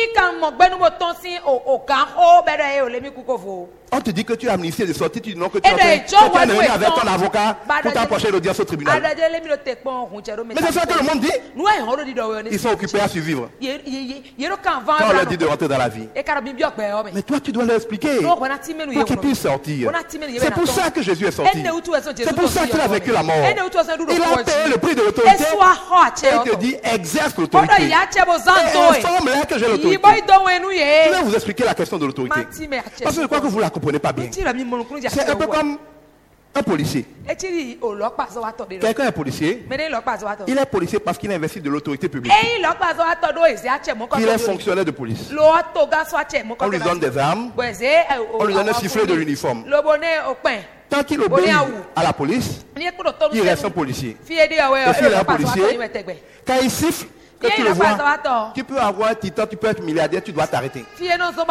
On te dit que tu es amnistié de sortir, tu dis non que tu es avec ton avocat pour t'approcher l'audience au tribunal. Mais c'est ça que le monde dit. Ils sont occupés à survivre. Quand on leur dit de rentrer dans la vie. Mais toi tu dois leur expliquer pour qu'ils puissent sortir. C'est pour ça que Jésus est sorti. C'est pour ça qu'il a vécu la mort. Il a payé le prix de l'autorité. Et il te dit exerce l'autorité. Et informe-les que j'ai l'autorité. Je vais vous expliquer la question de l'autorité. Parce que je crois que vous ne la comprenez pas bien. C'est un peu comme Un policier. Echiri ọlọ́pàá sọ wa tọ̀ de lọ. Quelqu'un est policier. Mene ọlọ́pàá sọ wa tọ̀. Il est policier parce qu'il a investi de l'autorité publique. Eyin ọlọ́pàá sọ wa tọ̀ do ezi atsẹ mọ kọtọ. Il est fonctionnaire de police. Lo to ga sọ atsẹ mọ kọtọ. On lui donne des armes. Bọ̀ẹ̀sẹ̀ On lui donne un sifflet de l'uniforme. Lobo ne òpin. Tant qu'il obéit à la police, il reste un policier. Et s'il est un policier, quand il siffle, que tu le vois, tu peux avoir un titre, tu peux être milliardaire, tu dois t'arrêter. Tu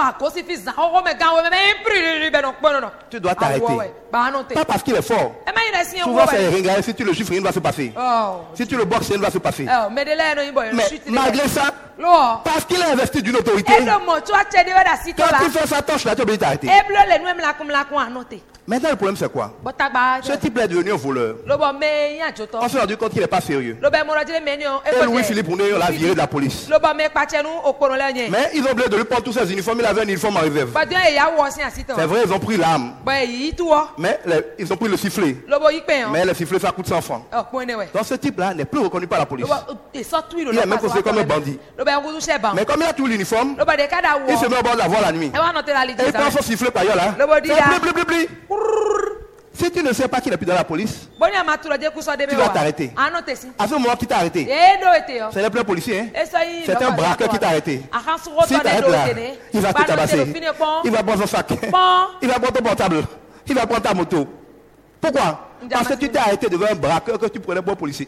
dois t'arrêter. Pas parce qu'il est fort. Souvent, c'est ringard. Si tu le chiffres, rien ne va se passer. Si tu le boxes, rien ne va se passer. Mais malgré ça, parce qu'il a investi d'une autorité, quand tu fais sa tâche, là, tu es obligé de t'arrêter. Maintenant, le problème, c'est quoi? Ce type est devenu un voleur. On s'est rendu compte qu'il n'est pas sérieux. Et Louis-Philippe Oundé, on l'a viré de la police. Mais ils ont oublié de lui prendre tous ses uniformes. Il avait un uniforme en réserve. C'est vrai, ils ont pris l'arme. Mais ils ont pris le sifflet. Mais le sifflet, ça coûte 100 francs. Donc ce type-là n'est plus reconnu par la police. Il est même considéré comme un bandit. Mais comme il a tout l'uniforme, il se met au bord de la voie la nuit. Et il prend son sifflet par ailleurs là. Si tu ne sais pas qu'il n'est plus dans la police, tu vas t'arrêter. À ce moment qui t'a arrêté, ce n'est plus un policier, hein? C'est un braqueur qui t'a arrêté. Si t'arrêtes là, il va te tabasser. Il va prendre son sac. Il va prendre ton portable. Il va prendre ta moto. Pourquoi? Parce que tu t'es arrêté devant un braqueur que tu prenais pour un policier.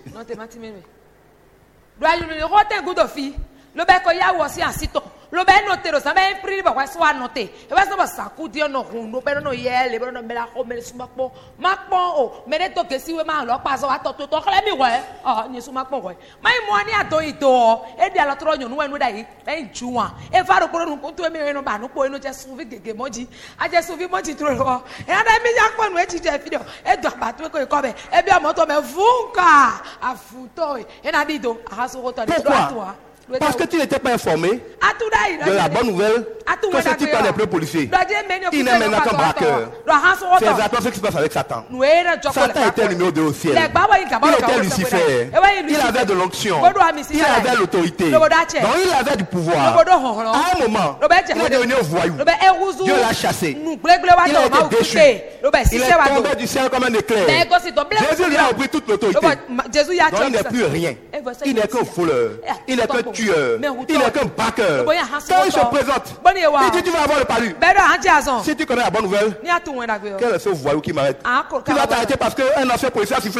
Le ben noté le samedi pris ba kwa soit noté e ba sa ba sakudi no hundo pe no yele be no mela ho mele sumakpo makpo o mele to ke siwe ma lo pa so wa to kle mi we ah ni sumakpo we mai mo ani ato ito e dia lo tro nyonu enu dai e juwa e fa ro koro nu ko to mi no ba no po enu je suvi gege moji a je suvi moji tro ro e ada mi ya po nu e ti je video e do ba to ko be e bi amoto me funka afuto e na dido a so ro to de toi. Parce que tu n'étais pas informé de la bonne nouvelle que ce type n'est plus policier. Il n'est maintenant qu'un braqueur. C'est exactement ce qui se passe avec Satan. Satan était numéro 2 au ciel. Il était Lucifer. Il avait de l'onction. Il avait l'autorité. Donc il avait du pouvoir. À un moment, il est devenu un voyou. Dieu l'a chassé. Il a été déchu. Il est tombé du ciel comme un éclair. Jésus lui a repris toute l'autorité. Donc il n'est plus rien. Il n'est qu'un voleur. Il n'est qu'un tueur. Il n'est qu'un braqueur. Quand il se présente, il dit tu vas avoir le palu. Si tu connais la bonne nouvelle, quel est ce voyou qui m'arrête? Tu vas t'arrêter parce qu'un ancien policier a sifflé.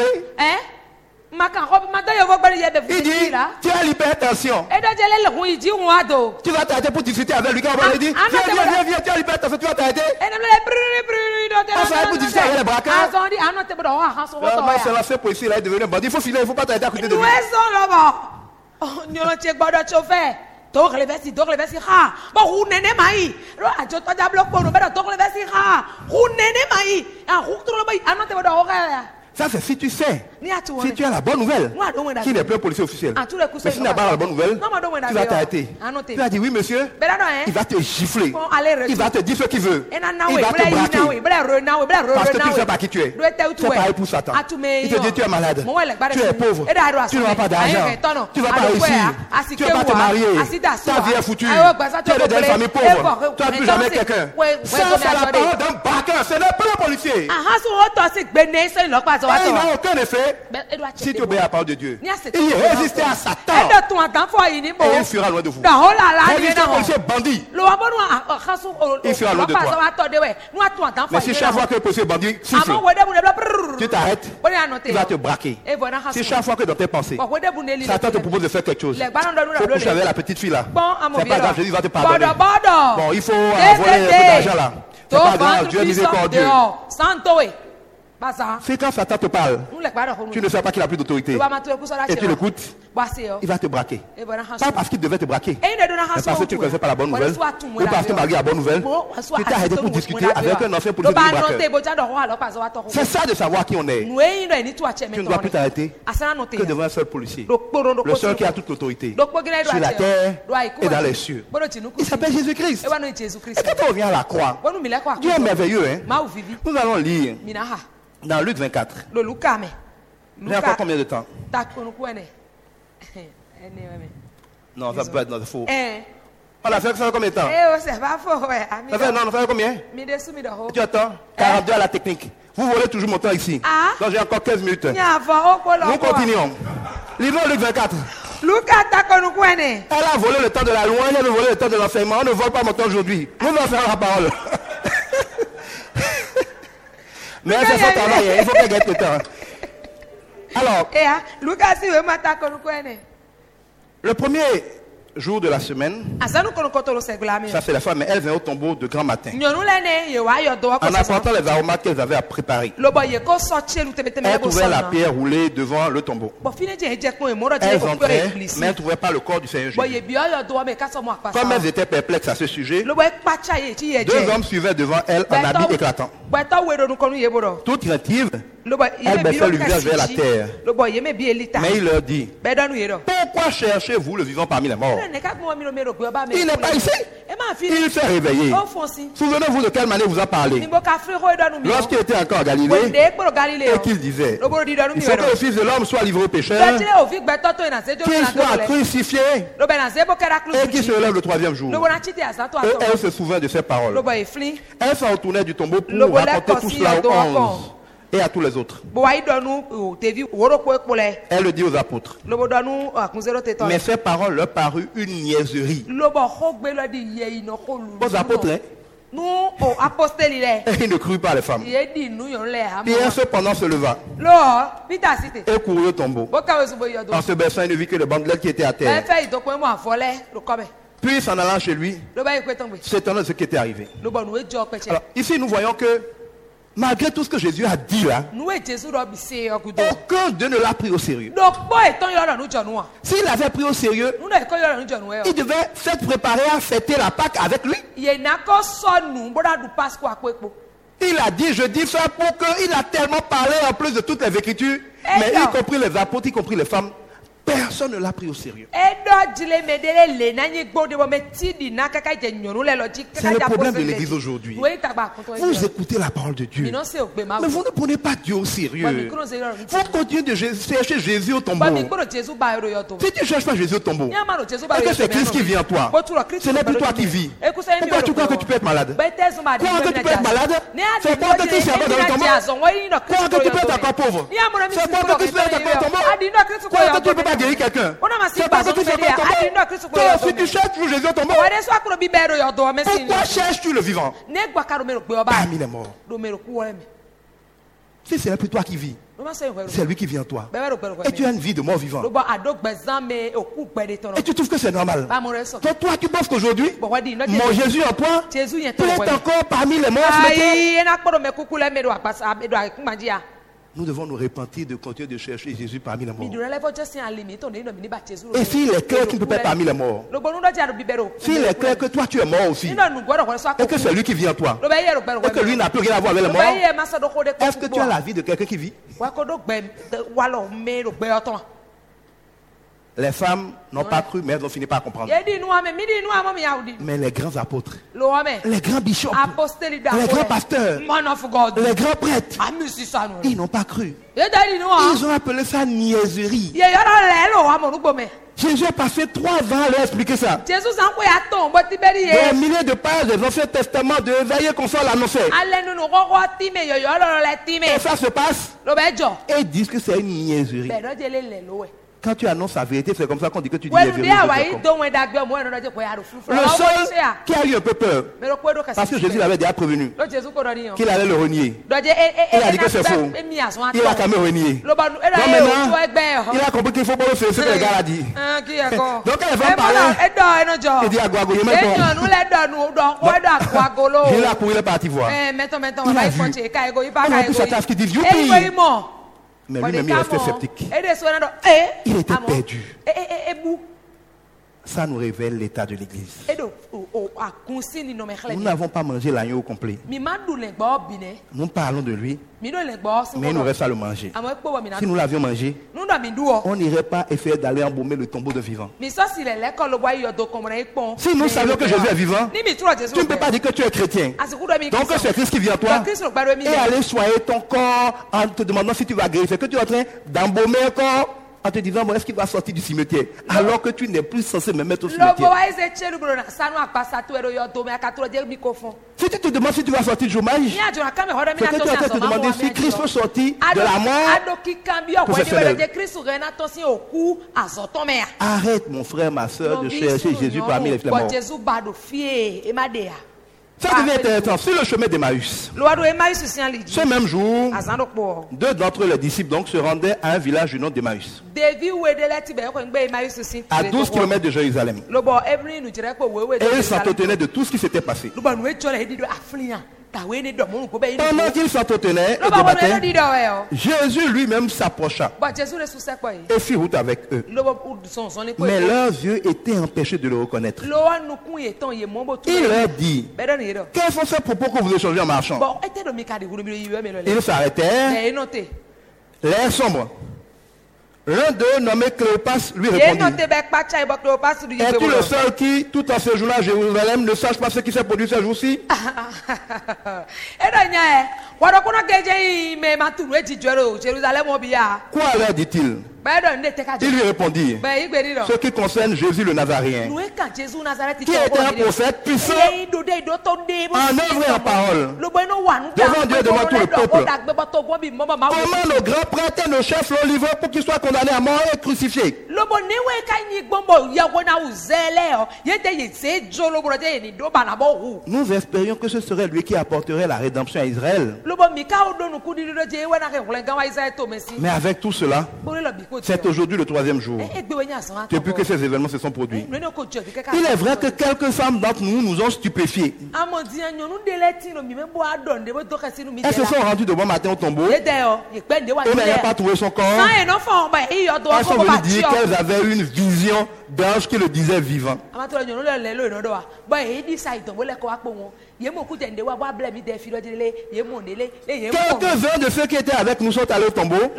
Il dit tu as l'hypertension. Tu vas t'arrêter pour discuter avec lui. Quand on dit viens, tu as l'hypertension, tu vas t'arrêter. On s'arrête pour discuter avec les braqueurs. C'est l'ancien policier, il est devenu un bandit. Il faut filer, il ne faut pas t'arrêter à côté de lui. Ça c'est si tu sais, si tu as la bonne nouvelle, qui n'est plus un policier officiel. Mais si tu n'as pas la bonne nouvelle, tu vas t'arrêter. Tu vas dire oui monsieur, il va te gifler, il va te dire ce qu'il veut, il va te braquer. Parce que tu ne sais pas qui tu es. C'est pareil pour Satan. Il te dit tu es malade, tu es pauvre, tu n'auras pas d'argent, tu ne vas pas réussir, tu ne vas pas te marier, ta vie est foutue, tu es dans une famille pauvre, tu n'as plus jamais quelqu'un. Ça c'est la parole d'un braqueur, ce n'est pas un policier. Il n'a aucun effet si tu obéis à la parole de Dieu. Il résistait à Satan et il fuira loin de vous. Résistez au policier bandit, il fuira loin de toi. Mais si chaque fois que le policier bandit souffle, tu t'arrêtes, il va te braquer. Si chaque fois que dans tes pensées, Satan te propose de faire quelque chose, il faut coucher avec la petite fille là, c'est pas grave, Jésus va te pardonner. Bon, il faut voler un peu d'argent là, c'est pas grave, Dieu est miséricordieux. C'est quand Satan te parle, tu ne sais pas qu'il n'a plus d'autorité et tu l'écoutes, il va te braquer. Pas parce qu'il devait te braquer, mais parce que tu ne connaissais pas la bonne nouvelle, ou parce que malgré la bonne nouvelle, tu t'es arrêté pour discuter avec un ancien policier de braqueur. C'est ça de savoir qui on est. Tu ne dois plus t'arrêter que devant un seul policier, le seul qui a toute l'autorité sur la terre et dans les cieux. Il s'appelle Jésus-Christ. Et quand on revient à la croix, Dieu est merveilleux. Nous allons lire dans Luc 24. Il y a encore combien de temps? Non, ça peut être notre faux. On a fait ça combien de temps? Ça fait combien? Tu attends 42 à la technique. Vous volez toujours mon temps ici. Ah. Donc j'ai encore 15 minutes. Nyava okolo. Nous continuons. Lisons Luc 24. Luka takonu kwene. Elle a volé le temps de la louange, elle a volé le temps de l'enseignement. On ne vole pas mon temps aujourd'hui. Nous allons faire la parole. Mais elle fait son travail, il faut qu'elle gagne le temps. Alors, Luka si we matakonu kwene. le premier jour de la semaine, Asanu kono kotolo segulami. ça c'est la femme, mais elle vient au tombeau de grand matin. Nyonu lene ye wa yo do En apportant les aromates qu'elles avaient à préparer. Lobo ye ko sorti lu tebe tebe Elle ko trouvait la sonna. pierre roulée devant le tombeau. Bo fine je ko e moro je Elles ko entraient, église. mais elles ne trouvaient pas le corps du Seigneur Bo Jésus. ye bi yo do me ka so mo apasa. Comme elles étaient perplexes à ce sujet, Lobo e pacha ye ti ye je. deux hommes suivaient devant elles en habits éclatants. Bo ta we do nu konu ye boro. Toutes craintives, Lobo elle baissait le visage vers la terre. Lobo ye me bi elita. Mais il leur dit, Be do nu ye do. pourquoi cherchez-vous le vivant parmi les morts? Il n'est pas ici. Il s'est réveillé. Souvenez-vous de quelle manière il vous a parlé. Lorsqu'il était encore en Galilée, et qu'il disait, il faut que le Fils de l'homme soit livré aux pécheurs, qu'il soit crucifié, et qu'il se relève le troisième jour. Et elle se souvint de ces paroles. Elle s'en retournait du tombeau pour raconter tout cela aux 11 et à tous les autres. Elle le dit aux apôtres. Mais ces paroles leur parurent une niaiserie. Aux apôtres, hein? Et ils ne crurent pas les femmes. Pierre cependant se leva et courut au tombeau. En se baissant, il ne vit que le bandelette qui était à terre. Puis s'en allant chez lui, s'étonnant de ce qui était arrivé. Alors, ici nous voyons que malgré tout ce que Jésus a dit là, aucun d'eux ne l'a pris au sérieux. S'il avait pris au sérieux, il devait s'être préparé à fêter la Pâque avec lui. Il a dit, je dis ça pour qu'il a tellement parlé en plus de toutes les Écritures, mais y compris les apôtres, y compris les femmes. Personne ne l'a pris au sérieux. C'est le problème de l'église aujourd'hui. Vous écoutez la parole de Dieu, mais vous ne prenez pas Dieu au sérieux. Vous continuez de chercher Jésus au tombeau. Si tu ne cherches pas Jésus au tombeau, est-ce que c'est Christ qui vit en toi? Ce n'est plus toi qui vis. Pourquoi tu crois que tu peux être malade? Crois que tu peux être malade? C'est pas que tu sais pas dans le tombeau. Crois que tu peux être encore pauvre. C'est pas que tu peux être encore au tombeau. Crois que tu ne peux pas guérir quelqu'un. C'est pas que tu ne sais pas au tombeau. Toi aussi tu cherches toujours Jésus au tombeau. Pourquoi cherches-tu le vivant parmi les morts? Si c'est plus toi qui vis, c'est lui qui vit en toi. Et tu as une vie de mort vivant. Et tu trouves que c'est normal. Donc toi tu penses qu'aujourd'hui, mon Jésus en toi peut être encore parmi les morts. Nous devons nous repentir de continuer de chercher Jésus parmi les morts. Et s'il est clair qu'il ne peut pas être parmi les morts, s'il est clair que toi tu es mort aussi, et que c'est lui qui vit en toi, et que lui n'a plus rien à voir avec les morts, est-ce que tu as la vie de quelqu'un qui vit? Les femmes n'ont pas cru, mais elles ont fini par comprendre. Mais les grands apôtres, les grands bishops, les grands pasteurs, les grands prêtres, ils n'ont pas cru. Ils ont appelé ça niaiserie. Jésus a passé 3 ans à leur expliquer ça. Des milliers de pages de l'Ancien Testament, de veiller qu'on soit l'annoncer. Et ça se passe. Et ils disent que c'est une niaiserie. Quand tu annonces la vérité, c'est comme ça qu'on dit que tu dis la vérité. Le seul qui a eu un peu peur, parce que Jésus l'avait déjà prévenu qu'il allait le renier. Il a dit que c'est faux. Il a quand même renié. Donc maintenant, il a compris qu'il ne faut pas le faire, ce que le gars a dit. Donc quand il va parler, il dit à Guago, il a couru, il est parti voir. Il a vu. On a vu sa tasse qui dit, youpi. Mais lui-même, il restait sceptique. Il était perdu. Ça nous révèle l'état de l'église. Nous n'avons pas mangé l'agneau au complet. Nous parlons de lui, mais il nous reste à le manger. Si nous l'avions mangé, on n'irait pas essayer d'aller embaumer le tombeau de vivant. Si nous savions que Jésus est vivant, tu ne peux pas dire que tu es chrétien. Donc c'est Christ qui vit en toi. Et aller soigner ton corps en te demandant si tu vas guérir. C'est que tu es en train d'embaumer un corps en te disant, bon, est-ce qu'il va sortir du cimetière? Alors que tu n'es plus censé me mettre au Lobo cimetière. wa ese chelu bro na sanu akpasa tu ero yo do me akaturo je microphone. Si tu te demandes si tu vas sortir du chômage, Ni ajo na kame hore mi c'est na que to tu es en si train de te aso ma demander wa si Christ peut sortir de la mort. ado ki kambi okwo ni professionnelle. bere je Christ re na to si oku azoton me ya. Arrête, mon frère, ma soeur, de chercher Jésus parmi les morts. Jésus bado fie e ma de ya. Ça devient intéressant. Sur le chemin d'Emmaüs, Lo ado e mai su si an li. ce même jour, Azando po. 2 d'entre les disciples donc se rendaient à un village du nom d'Emmaüs, Devi we de leti be ko ngbe mai su si. à 12 km de Jérusalem. Lobo every nu jire po we Et ils s'entretenaient de tout ce qui s'était passé. Lobo nu e chole di do aflian. Kawe ni do mo ko be yi. Pendant qu'ils s'entretenaient et Lobo wo no débattaient, di do we o. Jésus lui-même s'approcha Ba Jésus le su se po yi. et fit route avec eux. Lobo son son ni po. Mais leurs yeux étaient empêchés de le reconnaître. Lo wa nu kun ye ton ye mo bo tu. Il leur dit, Bedo ni do. quels sont ces propos que vous échangez en marchant? Bon, ete do mi ka di guru mi yi we me lo le. Ils s'arrêtèrent, Mais noté. l'air sombre. L'un d'eux, nommé Cléopas, lui Ye répondit, noté be pa chai bo ko pass du es-tu le seul qui, tout en séjournant à Jérusalem, ne sache pas ce qui s'est produit ces jours-ci? Edo nya e. Wado kuna geje me ma tu we ji joro Jerusalem obi ya. Quoi leur dit-il? Bedo ne te ka. Ils lui répondirent, Be yi gbe di do. ce qui concerne Jésus le Nazaréen, Nous quand Jésus Nazareth qui était un prophète puissant en œuvre et en parole, devant Dieu et devant tout le peuple. Comment nos grands prêtres et nos chefs l'ont livré pour qu'il soit condamné à mort et crucifié? Nous espérions que ce serait lui qui apporterait la rédemption à Israël. Mais avec tout cela, c'est aujourd'hui le 3e jour depuis que ces événements se sont produits. Il est vrai que quelques femmes d'entre nous nous ont stupéfiés. Elles se sont rendues de bon matin au tombeau et n'ayant pas trouvé son corps, elles sont venues dire qu'elles avaient une vision d'ange qui le disait vivant. Quelques-uns de ceux qui étaient avec nous sont allés au tombeau et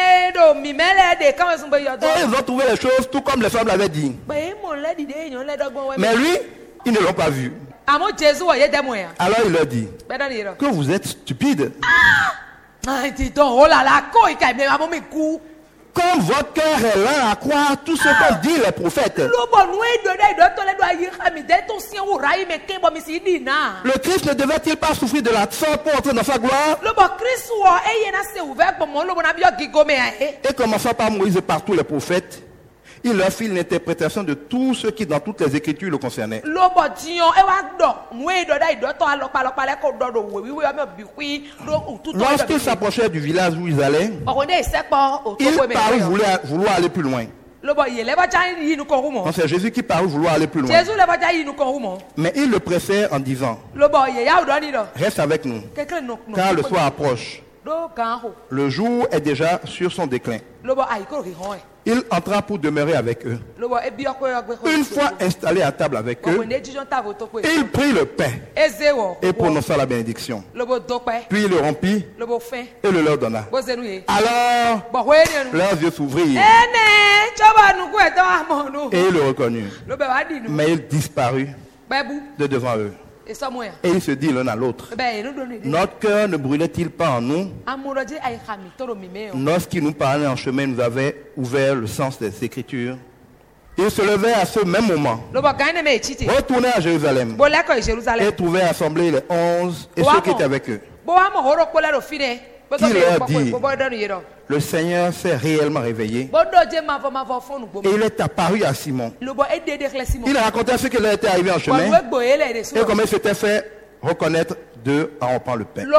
ils ont trouvé les choses tout comme les femmes l'avaient dit. Mais lui, ils ne l'ont pas vu. Alors il leur dit que vous êtes stupides. Comme votre cœur est lent à croire tout ce qu'ont dit les prophètes. Le Christ ne devait-il pas souffrir de la sorte pour entrer dans sa gloire? Et commençant par Moïse et par tous les prophètes, il leur fit l'interprétation de tout ce qui dans toutes les Écritures le concernait. Lorsqu'ils s'approchèrent du village où ils allaient, il parut vouloir aller plus loin. Non, c'est Jésus qui parut vouloir aller plus loin. Mais il le pressait en disant, reste avec nous, car le soir approche. Le jour est déjà sur son déclin. Il entra pour demeurer avec eux. Une fois installé à table avec eux, il prit le pain et prononça la bénédiction. Puis il le rompit et le leur donna. Alors, leurs yeux s'ouvrirent et ils le reconnurent. Mais il disparut de devant eux. Et ils se disent l'un à l'autre, notre cœur ne brûlait-il pas en nous lorsqu'il nous parlait en chemin, nous avait ouvert le sens des Écritures? Ils se levaient à ce même moment, retournaient à Jérusalem et trouvaient assemblés les 11 et ceux qui étaient avec eux. Qui leur dit, le Seigneur s'est réellement réveillé et il est apparu à Simon. Il a raconté ce qui leur était arrivé en chemin et comment il s'était fait reconnaître d'eux en rompant le pain.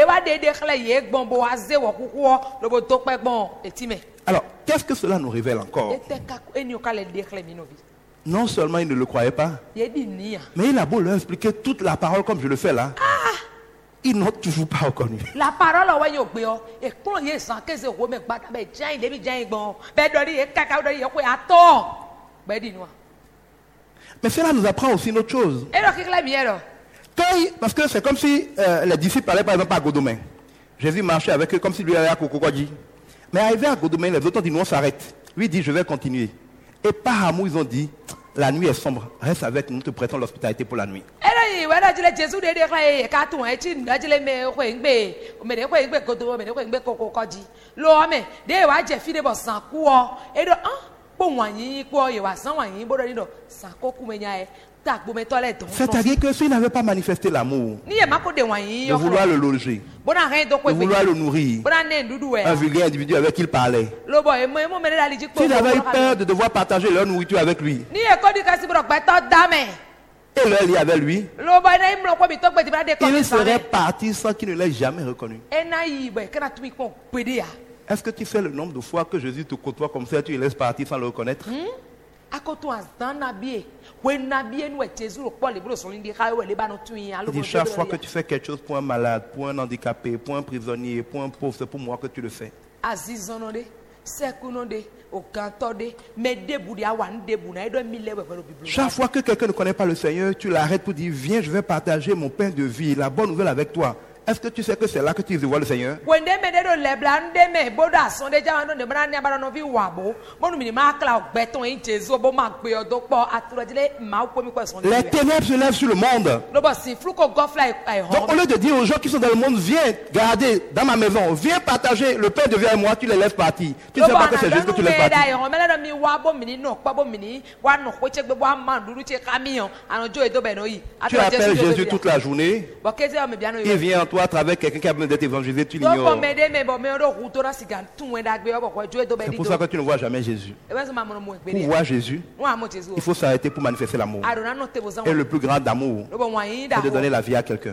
Alors, qu'est-ce que cela nous révèle encore? Non seulement il ne le croyait pas, mais il a beau leur expliquer toute la parole comme je le fais là. Ils n'ont toujours pas reconnu. La parole mais cela nous apprend aussi une autre chose. Parce que c'est comme si les disciples allaient par exemple à Godomain. Jésus marchait avec eux comme s'il lui allait à Kokokodji. Mais arrivé à Godomain, les autres ont dit non, on s'arrête. Lui dit je vais continuer. Et par amour, ils ont dit la nuit est sombre, reste avec nous, te prêtons l'hospitalité pour la nuit. la jile Jésus de dekla e ka tun e chi nda jile me ko ngbe o me de ko ngbe kodo me de ko ngbe koko koji lo me de wa je fi de bo san ku o e do po wanyin po ye wa san wanyin bo do ni do san ko ku me nya e ta gbo me tole don. C'est-à-dire que s'il n'avait pas manifesté l'amour, Ni e ma ko de wanyin de yo vouloir le loger, bona ren do ko de vouloir le nourrir, bona ne ndudu e un vulgaire individu avec qui il parlait, lo bo e mo me la liji po s'il avait eu peur de devoir partager leur nourriture avec lui, ni e ko di ka si bro gbe to dame et leur lier avec lui, lo bo na imlo ko bi to gbe ti bra de ko il serait parti sans qu'il ne l'ait jamais reconnu. e na yi be kana tumi ko pede ya Est-ce que tu sais le nombre de fois que Jésus te côtoie comme ça et tu le laisses partir sans le reconnaître? akoto azan nabie we nabie nu e Jésus lo po le bro so ndi ka we le ba no tun yin Il dit chaque fois que tu fais quelque chose pour un malade, pour un handicapé, pour un prisonnier, pour un pauvre, c'est pour moi que tu le fais. azizono de sekuno de okanto de me debu de awan debu na edo mi lewe pelo biblo Chaque fois que quelqu'un ne connaît pas le Seigneur, tu l'arrêtes pour dire viens, je vais partager mon pain de vie, la bonne nouvelle avec toi. Est-ce que tu sais que c'est là que tu vois le Seigneur? wende me de do lebla nde me bodo ason de jama no bra ne ba no vi wabo mo nu mi ma kla ogbeton yin Jésus bo ma pe odo po aturojile ma ko mi ko son Les ténèbres se lèvent sur le monde. no bo si fluko gofla e Donc au lieu de dire aux gens qui sont dans le monde, viens garder dans ma maison, viens partager le pain de vie avec moi, tu les laisses partir. Tu ne sais pas que c'est juste que tu les laisses partir. o mele do mi wabo mi ni no pa bo mi ni wa no ko che gbe bo ma duru che camion anojo edo be no yi Tu appelles Jésus toute la journée, bo keze o me bia no il vient en toi à travers quelqu'un qui a besoin d'être évangélisé, tu l'ignores. C'est pour ça que tu ne vois jamais Jésus. Pour voir Jésus, il faut s'arrêter pour manifester l'amour. Et le plus grand d'amour, c'est de donner la vie à quelqu'un.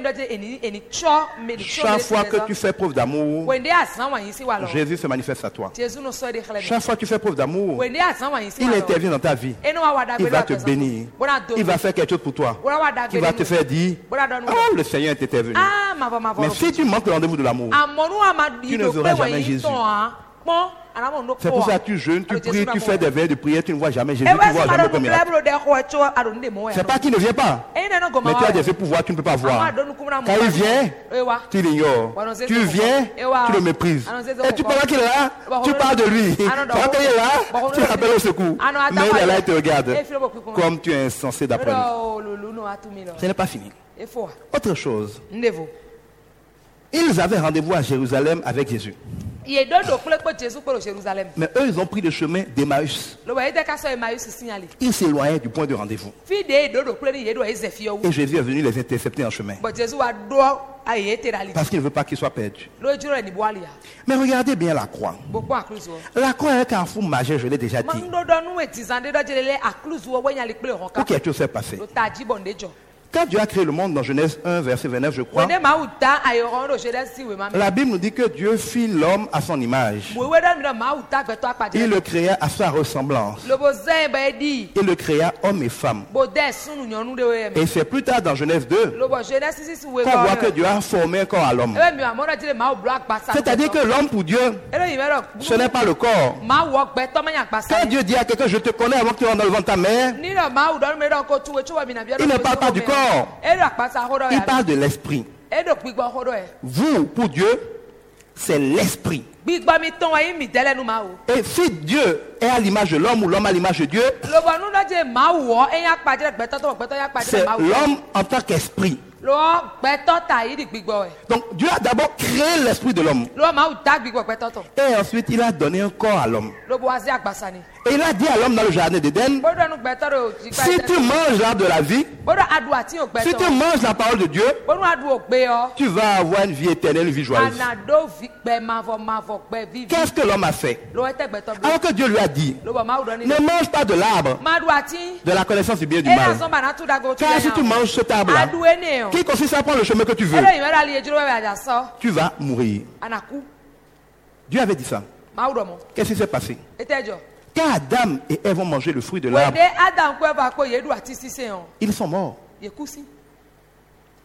Chaque fois que tu fais preuve d'amour, Jésus se manifeste à toi. Chaque fois que tu fais preuve d'amour, il intervient dans ta vie. Il va te bénir. Il va faire quelque chose pour toi. Il va te faire dire, oh, le Seigneur est intervenu. Mais si tu manques le rendez-vous de l'amour, tu ne verras jamais Jésus. C'est pour ça que tu jeûnes, tu pries, tu fais des veilles de prière, tu ne vois jamais Jésus, tu ne vois jamais le miracle. C'est pas qu'il ne vient pas, mais tu as des faits pour voir, tu ne peux pas voir. Quand il vient, tu l'ignores. Tu viens, tu le méprises. Et tu penses qu'il est là, tu parles de lui. Quand il est là, tu l'appelles au secours. Mais il est là, il te regarde. Comme tu es insensé d'après lui. Ce n'est pas fini. Autre chose. Ils avaient rendez-vous à Jérusalem avec Jésus. Mais eux, ils ont pris le chemin d'Emmaüs. Ils s'éloignaient du point de rendez-vous. Et Jésus est venu les intercepter en chemin. Parce qu'il ne veut pas qu'ils soient perdus. Mais regardez bien la croix. La croix est un carrefour majeur, je l'ai déjà dit. Où quelque chose s'est passé. Quand Dieu a créé le monde dans Genèse 1, verset 29, je crois, la Bible nous dit que Dieu fit l'homme à son image. Il le créa à sa ressemblance. Il le créa homme et femme. Et c'est plus tard dans Genèse 2 qu'on voit que Dieu a formé un corps à l'homme. C'est-à-dire que l'homme pour Dieu, ce n'est pas le corps. Quand Dieu dit à quelqu'un, je te connais avant que tu rentres dans le ventre de ta mère, il ne parle pas du corps. Il parle de l'esprit. Vous, pour Dieu, c'est l'esprit. Et si Dieu est à l'image de l'homme ou l'homme à l'image de Dieu, c'est l'homme en tant qu'esprit. Donc Dieu a d'abord créé l'esprit de l'homme. Et ensuite il a donné un corps à l'homme. Et il a dit à l'homme dans le jardin d'Éden, si tu manges l'arbre de la vie, si tu manges la parole de Dieu, tu vas avoir une vie éternelle, une vie joyeuse. Qu'est-ce que l'homme a fait? Alors que Dieu lui a dit, ne mange pas de l'arbre de la connaissance du bien et du mal. Car si tu manges cet arbre-là, qui consiste à prendre le chemin que tu veux, tu vas mourir. Dieu avait dit ça. Qu'est-ce qui s'est passé? Quand Adam et Ève ont mangé le fruit de l'arbre, ils sont morts.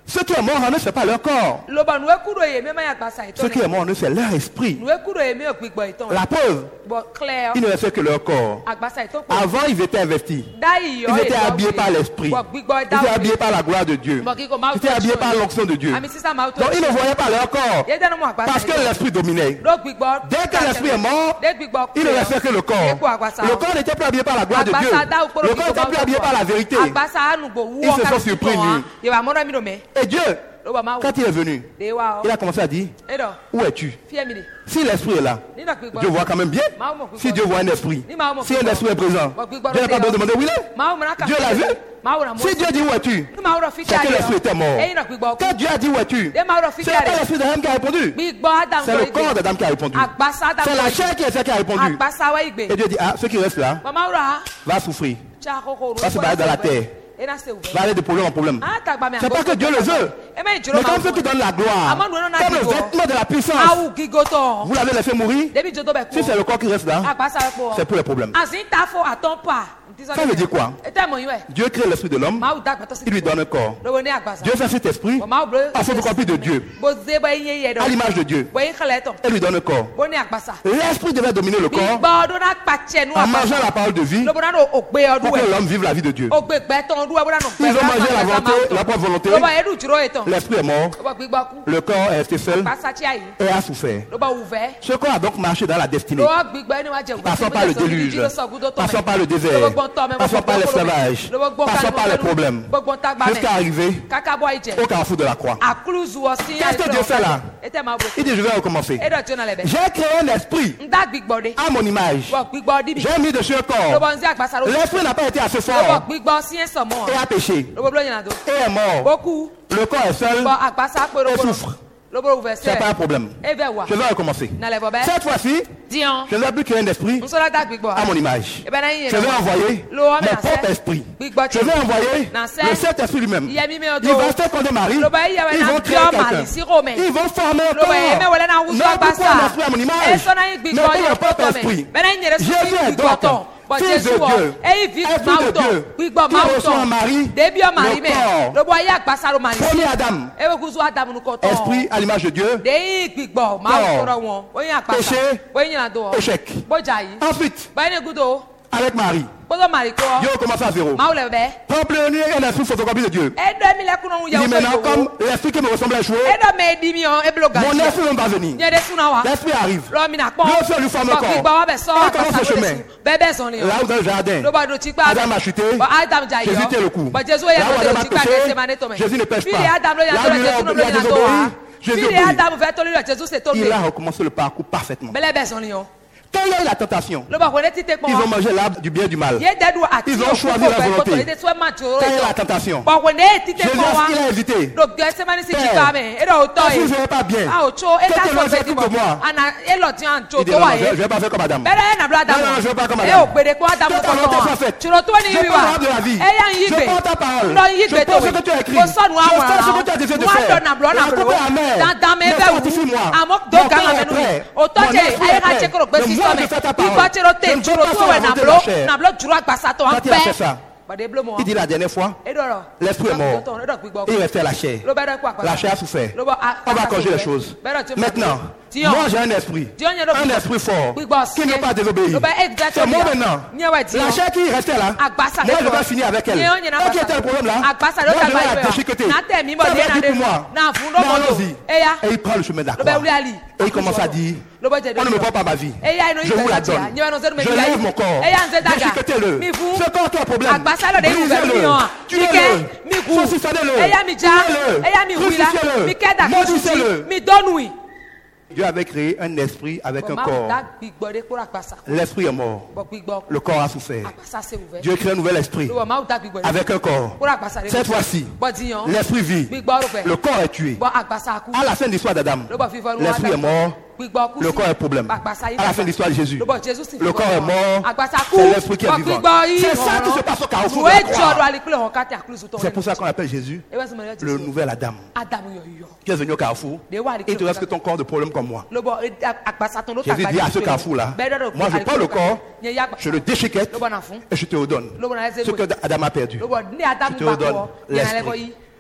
Ce qui est mort en eux, ce n'est pas leur corps. loba nu ekuro ye me ma ya gbasa Ce qui itone est mort en eux, c'est leur esprit. nu ekuro ye me ogbigbo iton La preuve, bo clear ils ne restaient que leur corps. agbasa iton Avant, ils étaient investis. dai yo Ils étaient habillés par l'esprit. bo gbigbo Ils étaient habillés par la gloire de Dieu. Ils étaient habillés par l'onction de Dieu. ami sisa ma Donc, ils ne voyaient pas leur corps. ye denu mo agbasa Parce que l'esprit dominait. lo gbigbo Dès que l'esprit est mort, de gbigbo il ne restait que le corps. Le corps n'était plus habillé par la gloire de Dieu. Le corps n'était plus habillé par la vérité. agbasa anu bo wu Ils se sont surpris, lui. ye wa mo mi no me Et Dieu, loba ma quand il est venu, de wa il a commencé à dire, edo où es-tu? fie mi ni Si l'esprit est là, ni na gbigbo Dieu voit quand même bien. Si Dieu voit un esprit, si un esprit est présent, Dieu n'a pas besoin de demander où il est. ma mo na ka Dieu l'a vu. ma wo na mo Si Dieu dit où es-tu, ma wo fi c'est que l'esprit était mort. e na gbigbo Quand Dieu a dit où es-tu, de ma wo fi c'est pas l'esprit d'Adam qui a répondu. gbigbo adam C'est le corps d'Adam qui a répondu. agbasa adam C'est la chair qui est celle qui a répondu. agbasa wa igbe Et Dieu dit, ah, ceux qui restent là, mama wo ra va souffrir. cha koko Va se balader dans la terre. e na se wo Va aller de problème en problème. ah ta gba me C'est pas que Dieu le veut. e me Mais jiro comme ceux qui donnent la gloire, comme le vêtement de la puissance, awu gigoto vous l'avez laissé mourir. debi jodo be Si c'est le corps qui reste là, agbasa po c'est pour les problèmes. azin ta fo aton pa Ça veut dire quoi? e ta mo yin we Dieu crée l'esprit de l'homme, ma wo da gbato si il lui donne un corps. lo ni agbasa Dieu fait cet esprit ma wo bro afin de remplir de Dieu, bo ze ba yin ye do à l'image de Dieu, bo yin khale ton et lui donne un corps. bo ni agbasa L'esprit devait dominer le corps gbigbo do na pache nu en mangeant la parole de vie lo bo na no ogbe odu pour que e l'homme vive la vie de Dieu. ogbe gbe ton odu e bo na no Ils ont mangé la volonté, la propre volonté. lo ba edu jiro eton L'esprit est mort, lo ba gbigbo ku le corps est resté seul agbasa chi ayi et a souffert. lo ba uve Ce corps a donc marché dans la destinée. lo gbigbo ni wa je Passons par le déluge, passons par le désert, passons par l'esclavage, passons par les problèmes, jusqu'à arriver kaka bo ije au carrefour de la croix. akluzu osin Qu'est-ce que Dieu fait là? ete ma bro Il dit, je vais recommencer. edo jona lebe J'ai créé un esprit nda gbigbo de à mon image. bo gbigbo di bi J'ai mis dessus un lo corps. bo nzi agbasa lo L'esprit n'a pas été assez lo bo fort gbigbo sin so mo et a péché lo bo blo yana do et est mort. boku Le corps est seul bo agbasa pe lo et bo souffre. lo bo uve C'est se pas un problème. eve wa Je vais recommencer. na lebo be Cette fois-ci, dion je ne vais plus créer un esprit nsola da gbigbo à mon image. ebe na yin Je vais envoyer mon propre esprit. Je vais envoyer le Saint-Esprit lui-même. iya mi me Ils odo vont se condamner Marie. lo ba iya we Ils na vont créer bio quelqu'un. mali si rome Ils vont former un lo ba eme corps. wele na wuzu Non plus agbasa pour un esprit à mon image, e so na yin mais gbigbo pour yo mon propre to me esprit. be na yin re so Jésus est gbigbo donc ton bo Fils Jésus de o Dieu, e vi Esprit de mauton Dieu, gbigbo qui reçoit mauton Marie, debi o mari le me corps. lo bo aya agbasa lo mali Premier Adam, e we kuzu adam nu ko ton esprit à l'image de Dieu, de yin gbigbo mauton ro won o yin agbasa Péché. o yin na do échec. bo jayi Ensuite, ba ni gudo avec Marie, bo do mari ko Dieu recommence à zéro. ma o le be Remplir un esprit photocopie de Dieu. e do mi le kuno un Il ya dit o maintenant, so comme l'esprit qui me ressemble à cheveux, e do me di mi o e blo ga mon esprit va venir. ni de suna wa L'esprit arrive. lo mi na pon Dieu fait lui former un corps. gbigbo wa be so Et commence agbasa le lo chemin. de bebe son ni o Là où dans le jardin, lo ba do ti pa Adam a chuté, ba adam jayi Jésus tient le coup. ba Jésus Là ya où do Adam a ti pa péché, se mane to me Jésus ne pêche Fili pas. adam lo ya Là do où il Jésus no a lo ya do désobéi, wa Jésus Fili obéit. adam ve to lo Jésus se to Il a me recommencé le parcours parfaitement. bele be son ni o Quand il y a eu la tentation, lo ba ko ne ti te pon ils ont mangé l'arbre du bien et du mal. ye dedu ati Ils ont choisi la volonté. ite so ma joro Quand il y a eu la tentation, ba ko ne ti te Jésus pon wa il a invité. lo ge se mani si Père, ji ka me e do to Si e vous n'allez pas bien, a o cho e faites ta le so même be di truc mo que moi. ana e lo ti an jo Il dit to non, wa je ye ne vais pas faire comme Adam. bere na blo adam Non, non, je veux pas comme e Adam. o gbede ko adam Que ko ta volonté to soit faite. chiro to ni Je wi prends wa l'arbre de la vie. e ya yin Je gbe prends ta parole. lo yin Je gbe to prends ce que tu as écrit. ko so nu Je awon fais ce que tu as décidé de wa faire. do na blo na La blo coupe est amère. dan me Mais be wu fortifie-moi. amo do Mon ga cœur na est menu prêt. o to Mon je esprit e est ha prêt. che ko gbe Mais si moi, so je me fais ta bi parole. ko chiro Je te ne chiro veux pas to faire we la na volonté de blo la chair. na blo juro agbasa to an Quand il a fait pe ça, ba de blo mo il dit la dernière fois, e do ro l'esprit est mort. Et il restait la chair. lo be do ko agbasa La chair a souffert. Lo ba- On va agbasa corriger les souffert. choses. Bẹ́ẹ̀ tí o máa Maintenant, gbé. Dion. moi j'ai un esprit. Dion yẹn ló Un gbígbọ́. esprit fort Gbígbọ́ qui ne sí. pas désobéir. Ló bá exact C'est moi ọ̀dà. maintenant. Ní ẹwà Dion. La chair qui restait là, Agbasa moi je lẹ́kọ̀ọ́. vais finir avec elle. Ní ó yẹn Quand était le problème là, Agbasa moi ló je dàgbà vais la ìwé wa. déchiqueter. N'atẹ̀ mi bọ̀ Ça dé va náà dire dé pour moi. náà fún Mais lọ́mọdé. allons-y. Eya. Et il prend le chemin de la Ló bẹ croix. wuli ali. Et il commence à dire, Ló bẹ jẹ on ne me prend pas ma vie. Eya inú Je vous la donne. Je lève mon corps. Eya ń ṣe dàgà. Déchiquetez-le. Mi fún. Ce corps qui a un problème. Agbasa ló dé ìwé mi Brisez-le. yàn. Tuez-le. Mi kú. Saucissonnez-le. Eya mi já. Tuez-le. Eya mi wula. Crucifiez-le. Mi kẹ́ dàkí Maudissez-le. mi dọ́nu. Dieu avait créé un esprit avec un Bọ̀ máa corps. dá gbígbọ́ dé kúrò àgbàsà. L'esprit est mort. Bọ̀ gbígbọ́. Le corps a souffert. Àgbàsà ṣe wùfẹ́. Dieu crée un nouvel esprit Ló wà máa dá gbígbọ́ dé. avec un corps. Kúrò àgbàsà dé. Cette fois-ci, Bọ̀ diyan. l'esprit vit. Gbígbọ́ rúfẹ́. Le corps est tué. Bọ̀ àgbàsà kú. À la fin de l'histoire d'Adam, Ló bọ̀ fífọ́ ní l'esprit est mort. Gbígbọ́ kú Le sí. corps est problème. Àgbàsà yìí À la fin de l'histoire de Jésus, Ló bọ̀ Jésù sì le fífọ́ corps est wọn. mort. Àgbàsà kú. C'est l'esprit qui est Bọ̀ vivant. gbígbọ́ yìí. C'est ça qui se passe au carrefour de Fùwé la jọ̀dọ̀ croix. àlìkúlẹ̀ hàn káàtì àkúlùsù tó C'est pour ça qu'on appelle Jésus le nouvel Adam. Ádámù yọ̀yọ̀. Qui est venu au carrefour. Des wà Il te reste que ton corps de problème comme moi. Ló bọ̀ àgbàsà tó ló Jésus dit à ce carrefour-là, moi je prends le corps, je le déchiquette Ló bọ̀ nà fún. et je te redonne Ló bọ̀ nà ẹsẹ̀ ce que Adam a perdu. Ló bọ̀ ní Ádámù Je te bá redonne kọ́. Yẹn alẹ́ bọ̀ l'esprit. yìí.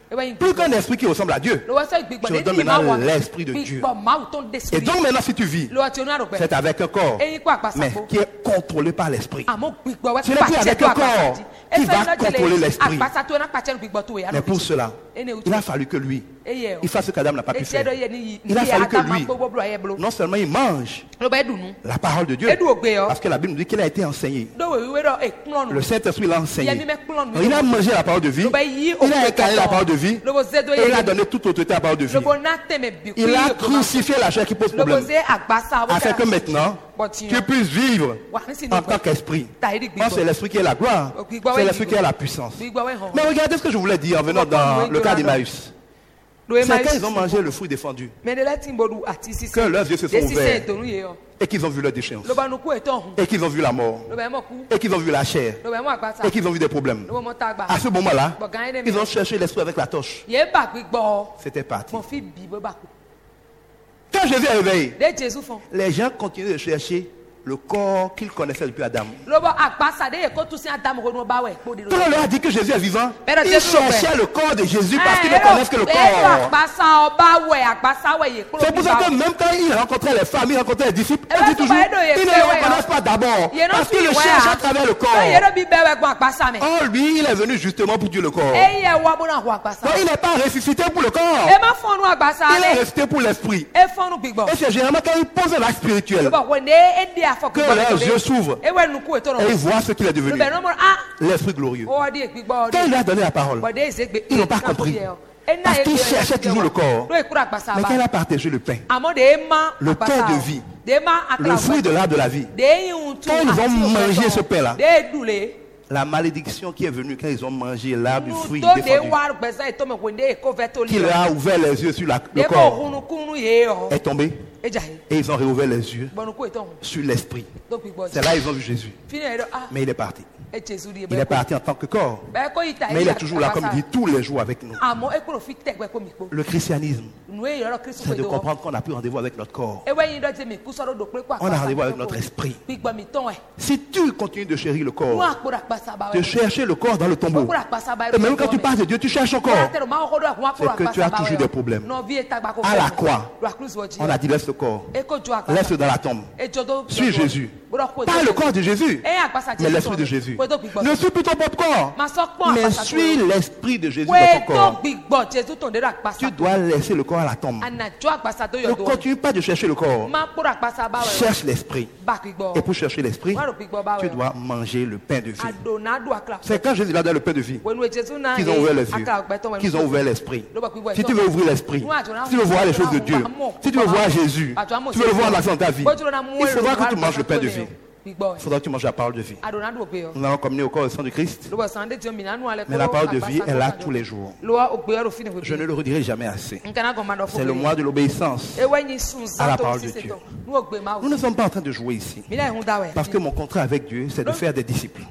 Plus qu'un esprit qui ressemble à Dieu. Je te donne maintenant l'esprit de Dieu. Et donc maintenant, si tu vis, c'est avec un corps, mais qui est contrôlé par l'esprit. Ce n'est plus avec un corps qui va contrôler l'esprit. Mais pour cela, il a fallu que lui, il fasse ce qu'Adam n'a pas pu faire. Il a fallu que lui, non seulement il mange la parole de Dieu, parce que la Bible nous dit qu'il a été enseigné. Le Saint-Esprit l'a enseigné. Il a mangé la parole de vie, il a incarné la parole de vie, et il a donné toute autorité à la parole de vie. Il a crucifié la chair qui pose problème, afin que maintenant, tu puisses vivre en tant qu'esprit. C'est l'esprit qui est la gloire, c'est l'esprit qui est la puissance. Mais regardez ce que je voulais dire en venant dans le cas d'Emmaüs. C'est quand ils ont mangé le fruit défendu que leurs yeux se sont ouverts et qu'ils ont vu leur déchéance, et qu'ils ont vu la mort, et qu'ils ont vu la chair, et qu'ils ont vu des problèmes. À ce moment-là, ils ont cherché l'esprit avec la torche. C'était parti. Quand Jésus est réveillé, les gens continuaient de chercher le corps qu'ils connaissaient depuis Adam. Quand on leur a dit que Jésus est vivant, ils cherchaient le corps de Jésus parce qu'ils ne connaissent que le corps. C'est pour ça que même quand ils rencontraient les femmes, ils rencontraient les disciples, ils disent toujours, ils ne le reconnaissent pas d'abord parce qu'ils le cherchent à travers le corps. Or lui, il est venu justement pour tuer le corps. Donc il n'est pas ressuscité pour le corps. Il est ressuscité pour l'esprit. Et c'est généralement quand il pose un acte spirituel que leurs yeux s'ouvrent et ils voient ce qu'il est devenu. L'esprit glorieux. Quand il leur a donné la parole, ils n'ont pas compris. Parce qu'ils cherchaient toujours le corps. Mais quand il a partagé le pain, le pain de vie, le fruit de l'arbre de la vie, quand ils ont mangé ce pain-là, la malédiction qui est venue quand ils ont mangé l'arbre du fruit défendu, qui leur a ouvert les yeux sur le corps, est tombé. Et ils ont réouvert les yeux sur l'esprit. C'est là qu'ils ont vu Jésus. Mais il est parti. Il est parti en tant que corps. Mais il est toujours là, comme il dit, tous les jours avec nous. Le christianisme, c'est de comprendre qu'on n'a plus rendez-vous avec notre corps. On a rendez-vous avec notre esprit. Si tu continues de chérir le corps, de chercher le corps dans le tombeau, et même quand tu parles de Dieu, tu cherches encore, c'est que tu as toujours des problèmes. À la croix, on a dit laisse le corps, laisse-le dans la tombe. Suis Jésus. Pas le corps de Jésus, mais l'esprit de Jésus. Ne suis plus ton propre corps, mais suis l'esprit de Jésus dans ton corps. Tu dois laisser le corps à la tombe. Ne continue pas de chercher le corps. Cherche l'esprit. Et pour chercher l'esprit, tu dois manger le pain de vie. C'est quand Jésus a donné le pain de vie qu'ils ont ouvert les yeux, qu'ils ont ouvert l'esprit. Si tu veux ouvrir l'esprit, si tu veux voir les choses de Dieu, si tu veux voir Jésus, tu veux le voir l'action de ta vie, il faudra que tu manges le pain de vie. Il faudra que tu manges la parole de vie. Nous allons communier au corps et au sang de Christ. Mais la parole de vie est là tous les jours. Je ne le redirai jamais assez. C'est le mois de l'obéissance à la parole de Dieu. Nous ne sommes pas en train de jouer ici. Parce que mon contrat avec Dieu, c'est de faire des disciples.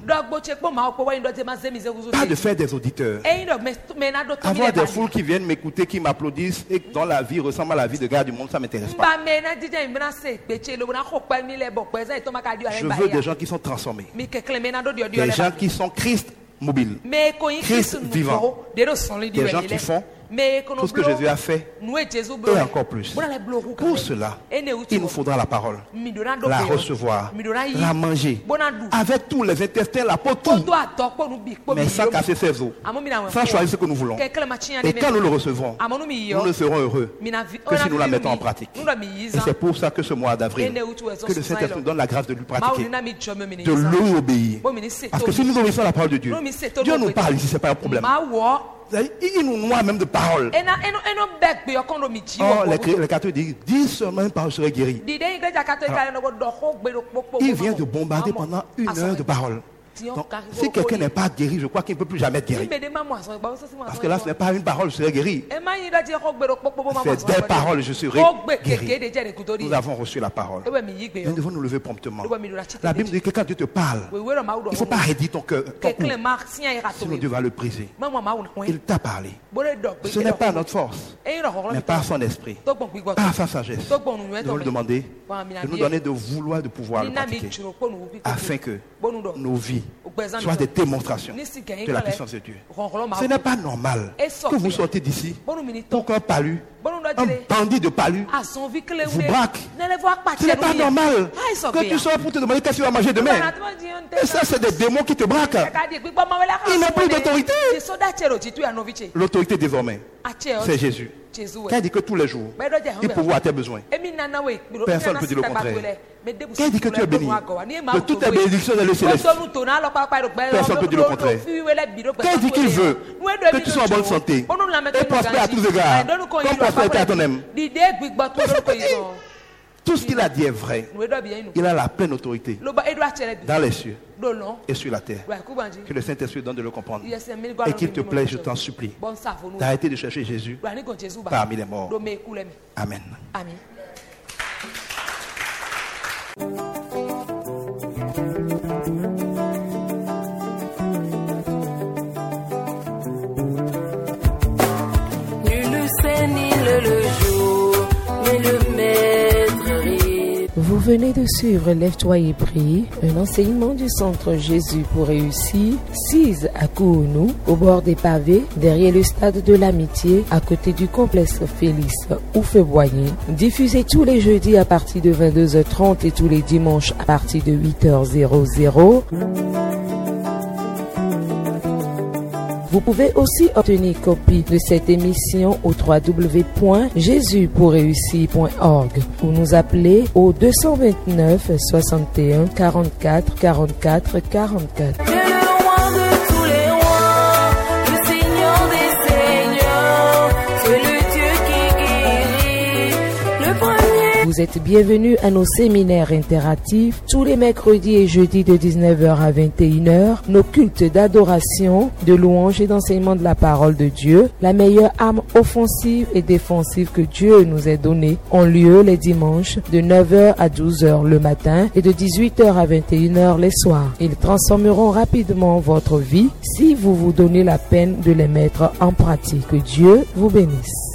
Pas de faire des auditeurs. Avoir des foules qui viennent m'écouter, qui m'applaudissent et dont la vie ressemble à la vie de gars du monde, ça ne m'intéresse pas. Je veux des gens qui sont transformés. Des gens qui sont Christ mobiles. Christ vivant. Des gens qui font tout ce que Jésus a fait et encore plus. Pour cela, il nous faudra la parole, la recevoir, la manger, avec tous les intestins, la peau, tout, mais sans casser ses os, sans choisir ce que nous voulons. Et quand nous le recevrons, nous ne serons heureux que si nous la mettons en pratique. Et c'est pour ça que ce mois d'avril, que le Saint-Esprit nous donne la grâce de lui pratiquer, de lui obéir. Parce que si nous obéissons à la parole de Dieu, Dieu nous parle ici, ce n'est pas un problème. Il nous noie même de paroles. Oh, les catholiques disent seulement une parole serait guérie. Il vient de bombarder pendant 1 heure de paroles. Donc, si quelqu'un n'est pas guéri, je crois qu'il ne peut plus jamais être guéri. Parce que là, ce n'est pas une parole, je serai guéri. C'est des paroles, je serai guéri. Nous avons reçu la parole. Nous devons nous lever promptement. La Bible dit que quand Dieu te parle, il ne faut pas raidir ton cœur. Sinon Dieu va le briser. Il t'a parlé. Ce n'est pas notre force, mais par son esprit, par sa sagesse. Nous devons lui demander de nous donner de vouloir, de pouvoir le pratiquer, afin que nos vies soit des démonstrations de la puissance de Dieu. Ce n'est pas normal que vous sortez d'ici pour qu'un palu, un bandit de palu, vous braque. Ce n'est pas normal que tu sors pour te demander qu'est-ce que tu vas manger demain. Et ça, c'est des démons qui te braquent. Ils n'ont plus d'autorité. L'autorité désormais, c'est Jésus. Qui a dit que tous les jours, il pourvoit à tes besoins. Personne ne peut dire le contraire. Qui a dit que tu es béni de toutes les bénédictions dans le céleste. Personne ne peut dire le contraire. Qui a dit qu'il veut que tu sois en bonne santé et prospère à tous égards, comme prospérité à ton âme. Tout ce qu'il a dit est vrai. Il a la pleine autorité dans les cieux et sur la terre. Que le Saint-Esprit donne de le comprendre. Et qu'il te plaît, je t'en supplie, d'arrêter de chercher Jésus parmi les morts. Amen. Nul ne sait ni le jour, mais le maître rit. Vous venez de suivre Lève-toi et prie, un enseignement du Centre Jésus pour réussir, 6 à Kounou, au bord des pavés, derrière le stade de l'Amitié, à côté du complexe Félix Houphouët-Boigny, diffusé tous les jeudis à partir de 22h30 et tous les dimanches à partir de 8h00. Vous pouvez aussi obtenir copie de cette émission au www.jesuspourréussir.org ou nous appeler au 229 61 44 44 44. Vous êtes bienvenus à nos séminaires interactifs tous les mercredis et jeudis de 19h à 21h, nos cultes d'adoration, de louange et d'enseignement de la parole de Dieu, la meilleure arme offensive et défensive que Dieu nous ait donnée, ont lieu les dimanches de 9h à 12h le matin et de 18h à 21h les soirs. Ils transformeront rapidement votre vie si vous vous donnez la peine de les mettre en pratique. Que Dieu vous bénisse.